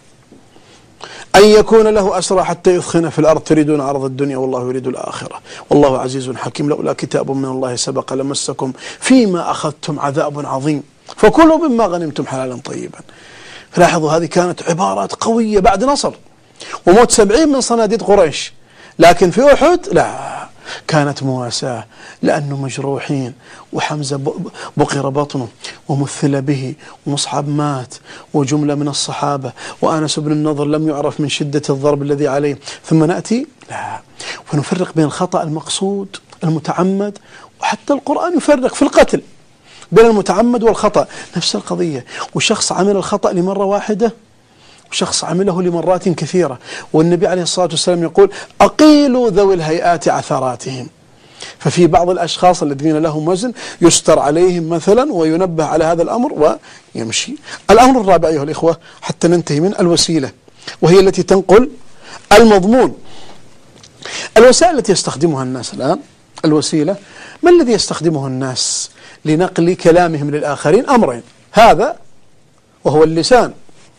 أن يكون له أسرى حتى يثخن في الأرض تريدون عرض الدنيا والله يريد الآخرة والله عزيز حكيم لولا كتاب من الله سبق لمسكم فيما أخذتم عذاب عظيم فكلوا مما غنمتم حلالا طيبا. فلاحظوا هذه كانت عبارات قوية بعد نصر وموت سبعين من صناديد قريش، لكن في أحد لا، كانت مواساة لأنه مجروحين، وحمزة بقر بطنه ومثل به، ومصعب مات، وجملة من الصحابة، وأنس بن النضر لم يعرف من شدة الضرب الذي عليه. ثم نأتي لا ونفرق بين الخطأ المقصود المتعمد، وحتى القرآن يفرق في القتل بين المتعمد والخطأ، نفس القضية. وشخص عمل الخطأ لمرة واحدة وشخص عمله لمرات كثيرة، والنبي عليه الصلاة والسلام يقول أقيلوا ذوي الهيئات عثراتهم. ففي بعض الأشخاص الذين لهم وزن يستر عليهم مثلا وينبه على هذا الأمر ويمشي. الأمر الرابع أيها الإخوة حتى ننتهي من الوسيلة، وهي التي تنقل المضمون. الوسائل التي يستخدمها الناس الآن، الوسيلة ما الذي يستخدمه الناس لنقل كلامهم للآخرين؟ أمرين، هذا وهو اللسان،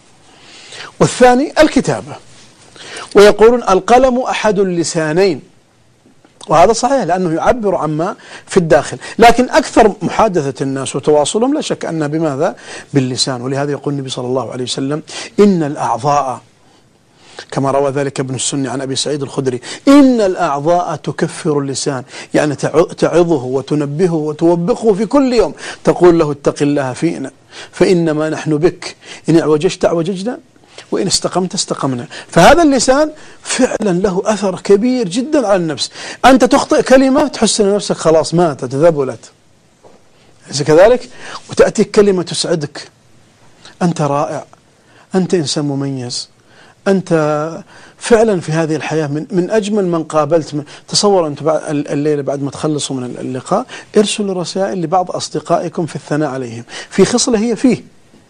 والثاني الكتابة. ويقولون القلم أحد اللسانين، وهذا صحيح لأنه يعبر عما في الداخل، لكن أكثر محادثة الناس وتواصلهم لا شك أنها بماذا؟ باللسان. ولهذا يقول النبي صلى الله عليه وسلم إن الأعضاء، كما روى ذلك ابن السني عن أبي سعيد الخدري، إن الأعضاء تكفر اللسان، يعني تعظه وتنبهه وتوبخه في كل يوم، تقول له اتق الله فينا فإنما نحن بك، إن اعوججت اعوججنا وإن استقمت استقمنا. فهذا اللسان فعلا له أثر كبير جدا على النفس. أنت تخطئ كلمة تحس أن نفسك خلاص ماتت ذبلت، أليس كذلك؟ وتأتيك كلمة تسعدك، أنت رائع، أنت إنسان مميز، أنت فعلا في هذه الحياة من, من أجمل من قابلت. من تصور أنت بعد الليلة بعد ما تخلصوا من اللقاء ارسلوا رسائل لبعض أصدقائكم في الثناء عليهم في خصلة هي فيه.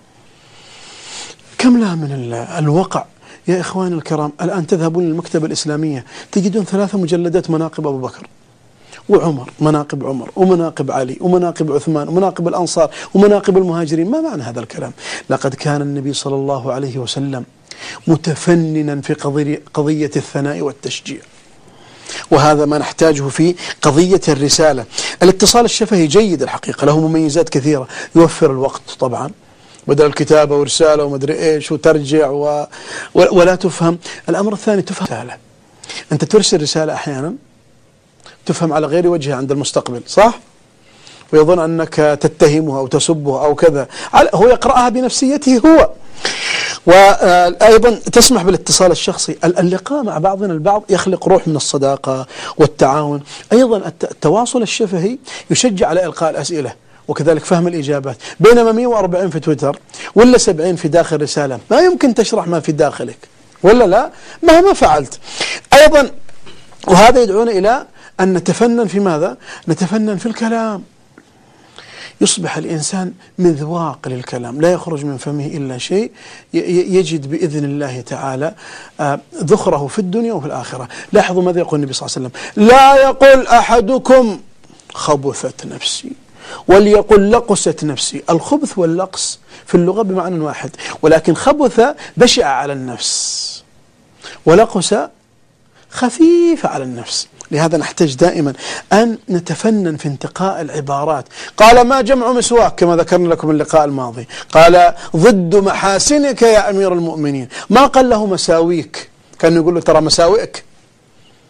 كم لا من الوقع يا إخواني الكرام. الآن تذهبون للمكتبة الإسلامية تجدون ثلاثة مجلدات مناقب أبو بكر وعمر، مناقب عمر ومناقب علي ومناقب عثمان ومناقب الأنصار ومناقب المهاجرين. ما معنى هذا الكلام؟ لقد كان النبي صلى الله عليه وسلم متفننا في قضية الثناء والتشجيع، وهذا ما نحتاجه في قضية الرسالة. الاتصال الشفهي جيد الحقيقة، له مميزات كثيرة، يوفر الوقت طبعا بدل الكتابة ورسالة ومدري إيش وترجع و... ولا تفهم. الأمر الثاني تفهم رسالة. أنت ترسل رسالة أحيانا تفهم على غير وجهها عند المستقبل، صح؟ ويظن أنك تتهمه أو تسبه أو كذا، هو يقرأها بنفسيته هو. وأيضا تسمح بالاتصال الشخصي. اللقاء مع بعضنا البعض يخلق روح من الصداقة والتعاون. أيضا التواصل الشفهي يشجع على إلقاء الأسئلة وكذلك فهم الإجابات. بينما مئة وأربعين في تويتر ولا سبعين في داخل رسالة ما يمكن تشرح ما في داخلك، ولا لا مهما فعلت. أيضا وهذا يدعونا إلى أن نتفنن في ماذا؟ نتفنن في الكلام. يصبح الإنسان مذواق للكلام، لا يخرج من فمه إلا شيء يجد بإذن الله تعالى ذخره في الدنيا وفي الآخرة. لاحظوا ماذا يقول النبي صلى الله عليه وسلم: لا يقول أحدكم خبثت نفسي وليقل لقست نفسي. الخبث واللقس في اللغة بمعنى واحد، ولكن خبث بشع على النفس ولقس خفيف على النفس. لهذا نحتاج دائما أن نتفنن في انتقاء العبارات. قال: ما جمع مسواك، كما ذكرنا لكم اللقاء الماضي، قال: ضد محاسنك يا أمير المؤمنين. ما قال له مساويك، كان يقول له ترى مساوئك،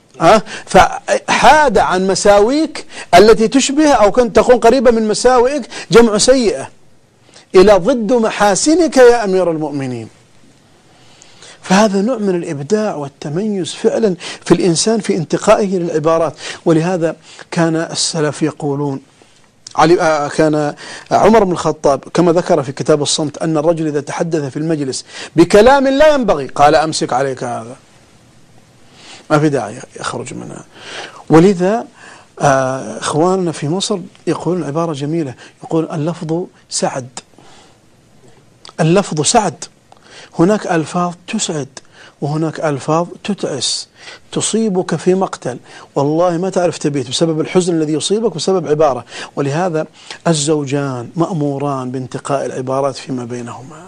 أه؟ فحاد عن مساويك التي تشبه أو كنت تكون قريبة من مساوئك جمع سيئة إلى ضد محاسنك يا أمير المؤمنين. فهذا نوع من الإبداع والتميز فعلا في الإنسان في انتقائه للعبارات. ولهذا كان السلف يقولون علي كان عمر بن الخطاب كما ذكر في كتاب الصمت أن الرجل إذا تحدث في المجلس بكلام لا ينبغي قال أمسك عليك هذا، ما في داعي يخرج منها. ولذا إخواننا في مصر يقولون عبارة جميلة، يقول اللفظ سعد، اللفظ سعد. هناك ألفاظ تسعد وهناك ألفاظ تتعس، تصيبك في مقتل والله ما تعرف تبيت بسبب الحزن الذي يصيبك بسبب عبارة. ولهذا الزوجان مأموران بانتقاء العبارات فيما بينهما.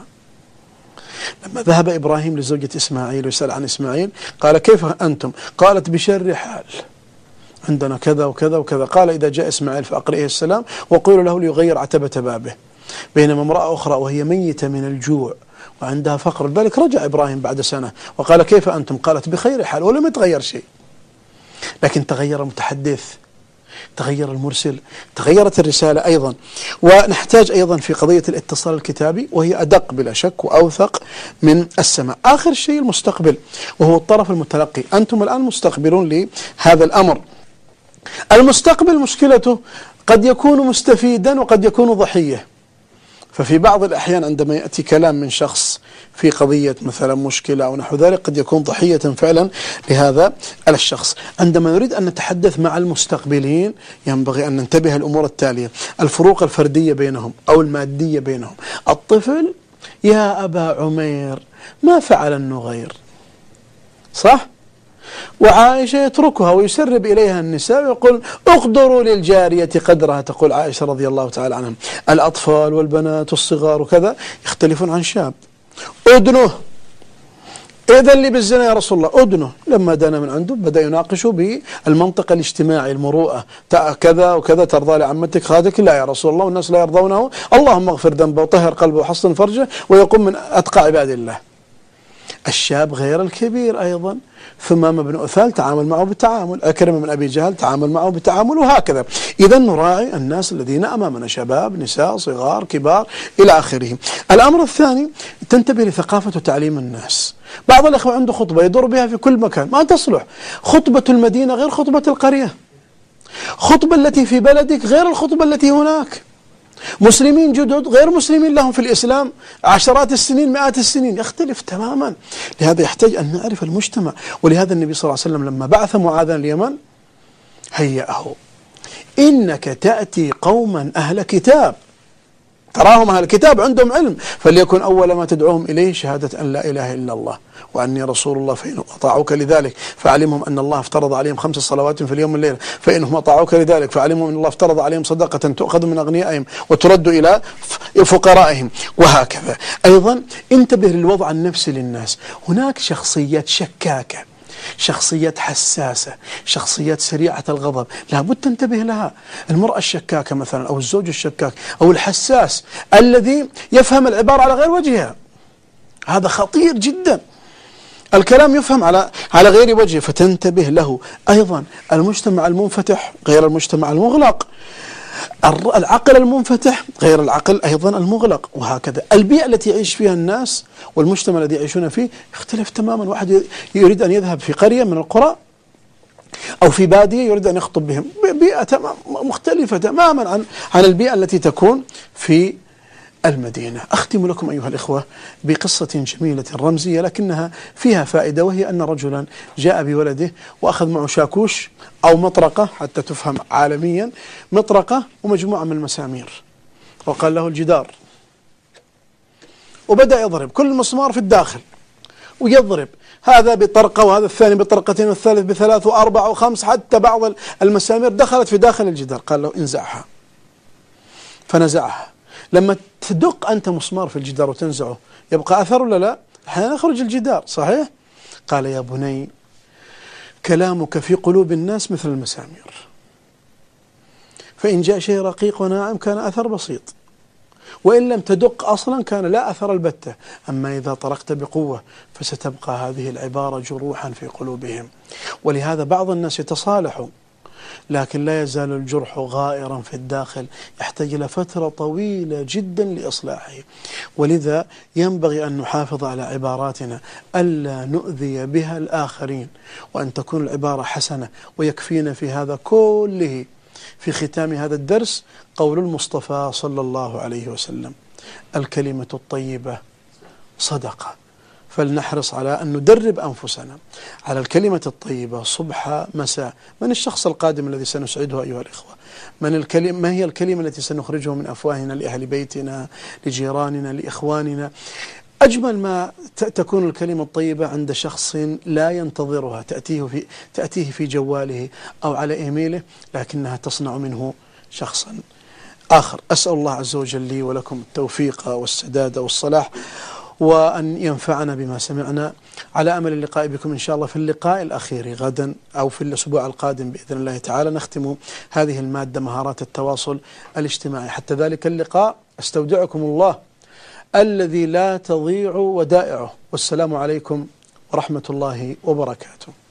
لما ذهب إبراهيم لزوجة إسماعيل ويسأل عن إسماعيل قال كيف أنتم؟ قالت بشر حال، عندنا كذا وكذا وكذا. قال إذا جاء إسماعيل فأقرئه السلام وقول له ليغير عتبة بابه. بينما امرأة أخرى وهي ميتة من الجوع وعندها فقر، ذلك رجع إبراهيم بعد سنة وقال كيف أنتم؟ قالت بخير حال، ولم يتغير شيء. لكن تغير المتحدث، تغير المرسل، تغيرت الرسالة أيضا. ونحتاج أيضا في قضية الاتصال الكتابي وهي أدق بلا شك وأوثق من السماء. آخر شيء المستقبل وهو الطرف المتلقي. أنتم الآن مستقبلون لهذا الأمر. المستقبل مشكلته قد يكون مستفيدا وقد يكون ضحية. ففي بعض الأحيان عندما يأتي كلام من شخص في قضية مثلا مشكلة أو نحو ذلك قد يكون ضحية فعلا لهذا الشخص. عندما نريد أن نتحدث مع المستقبلين ينبغي أن ننتبه الأمور التالية: الفروق الفردية بينهم أو المادية بينهم. الطفل يا أبا عمير ما فعل النغير، صح؟ وعائشة يتركها ويسرب إليها النساء ويقول اقدروا للجارية قدرها. تقول عائشة رضي الله تعالى عنها الأطفال والبنات والصغار وكذا يختلفون عن شاب. أدنه إذا اللي بالزنا يا رسول الله أدنه. لما دنا من عنده بدأ يناقشه بالمنطق الاجتماعي المروءة، كذا وكذا ترضى لعمتك خالتك؟ لا يا رسول الله والناس لا يرضونه. اللهم اغفر ذنبه وطهر قلبه وحصن فرجه ويقوم من أتقى عباد الله. الشاب غير الكبير أيضا. ثمامة بن أثال تعامل معه بالتعامل، أكرم من أبي جهل تعامل معه بالتعامل، وهكذا. إذا نراعي الناس الذين أمامنا، شباب نساء صغار كبار إلى آخره. الأمر الثاني تنتبه لثقافة وتعليم الناس. بعض الأخوة عنده خطبة يدور بها في كل مكان، ما تصلح. خطبة المدينة غير خطبة القرية، خطبة التي في بلدك غير الخطبة التي هناك. مسلمين جدد غير مسلمين لهم في الإسلام عشرات السنين مئات السنين، يختلف تماما. لهذا يحتاج أن نعرف المجتمع. ولهذا النبي صلى الله عليه وسلم لما بعث معاذا اليمن هيأه: إنك تأتي قوما أهل كتاب، تراهم أهل الكتاب عندهم علم، فليكن أول ما تدعوهم إليه شهادة أن لا إله إلا الله وأني رسول الله، فإنهم أطاعوك لذلك فعلمهم أن الله افترض عليهم خمس صلوات في اليوم والليلة، فإنهم أطاعوك لذلك فعلمهم أن الله افترض عليهم صدقة تؤخذ من أغنيائهم وترد إلى فقرائهم، وهكذا. أيضا انتبه للوضع النفسي للناس. هناك شخصيات شكاكة، شخصيات حساسة، شخصيات سريعة الغضب، لابد تنتبه لها. المرأة الشكاكة مثلا أو الزوج الشكاك أو الحساس الذي يفهم العبارة على غير وجهها، هذا خطير جدا. الكلام يفهم على على غير وجهه فتنتبه له. أيضا المجتمع المنفتح غير المجتمع المغلق، العقل المنفتح غير العقل أيضا المغلق، وهكذا. البيئة التي يعيش فيها الناس والمجتمع الذي يعيشون فيه يختلف تماما. واحد يريد أن يذهب في قرية من القرى أو في بادية يريد أن يخطب بهم، بيئة مختلفة تماما عن عن البيئة التي تكون في المدينة. أختم لكم أيها الإخوة بقصة جميلة رمزية لكنها فيها فائدة، وهي أن رجلا جاء بولده وأخذ معه شاكوش أو مطرقة حتى تفهم عالميا، مطرقة ومجموعة من المسامير، وقال له الجدار، وبدأ يضرب كل مسمار في الداخل ويضرب، هذا بطرقة وهذا الثاني بطرقتين والثالث بثلاث وأربع وخمس، حتى بعض المسامير دخلت في داخل الجدار. قال له انزعها، فنزعها. لما تدق أنت مسمار في الجدار وتنزعه يبقى أثر ولا لا؟ أحيانا يخرج الجدار، صحيح؟ قال يا بني كلامك في قلوب الناس مثل المسامير، فإن جاء شيء رقيق وناعم كان أثر بسيط، وإن لم تدق أصلا كان لا أثر البتة. أما إذا طرقت بقوة فستبقى هذه العبارة جروحا في قلوبهم. ولهذا بعض الناس يتصالحوا لكن لا يزال الجرح غائرا في الداخل، يحتاج إلى فترة طويلة جدا لإصلاحه. ولذا ينبغي أن نحافظ على عباراتنا ألا نؤذي بها الآخرين، وأن تكون العبارة حسنة. ويكفينا في هذا كله في ختام هذا الدرس قول المصطفى صلى الله عليه وسلم: الكلمة الطيبة صدقة. فلنحرص على أن ندرب أنفسنا على الكلمة الطيبة صبح مساء. من الشخص القادم الذي سنسعده أيها الإخوة؟ من الكلمة ما هي الكلمة التي سنخرجها من أفواهنا لأهل بيتنا، لجيراننا، لإخواننا؟ أجمل ما تكون الكلمة الطيبة عند شخص لا ينتظرها، تأتيه في تأتيه في جواله أو على إيميله، لكنها تصنع منه شخصا آخر. أسأل الله عز وجل لي ولكم التوفيق والسداد والصلاح، وأن ينفعنا بما سمعنا، على أمل اللقاء بكم إن شاء الله في اللقاء الأخير غدا أو في الأسبوع القادم بإذن الله تعالى. نختم هذه المادة مهارات التواصل الاجتماعي. حتى ذلك اللقاء أستودعكم الله الذي لا تضيع ودائعه، والسلام عليكم ورحمة الله وبركاته.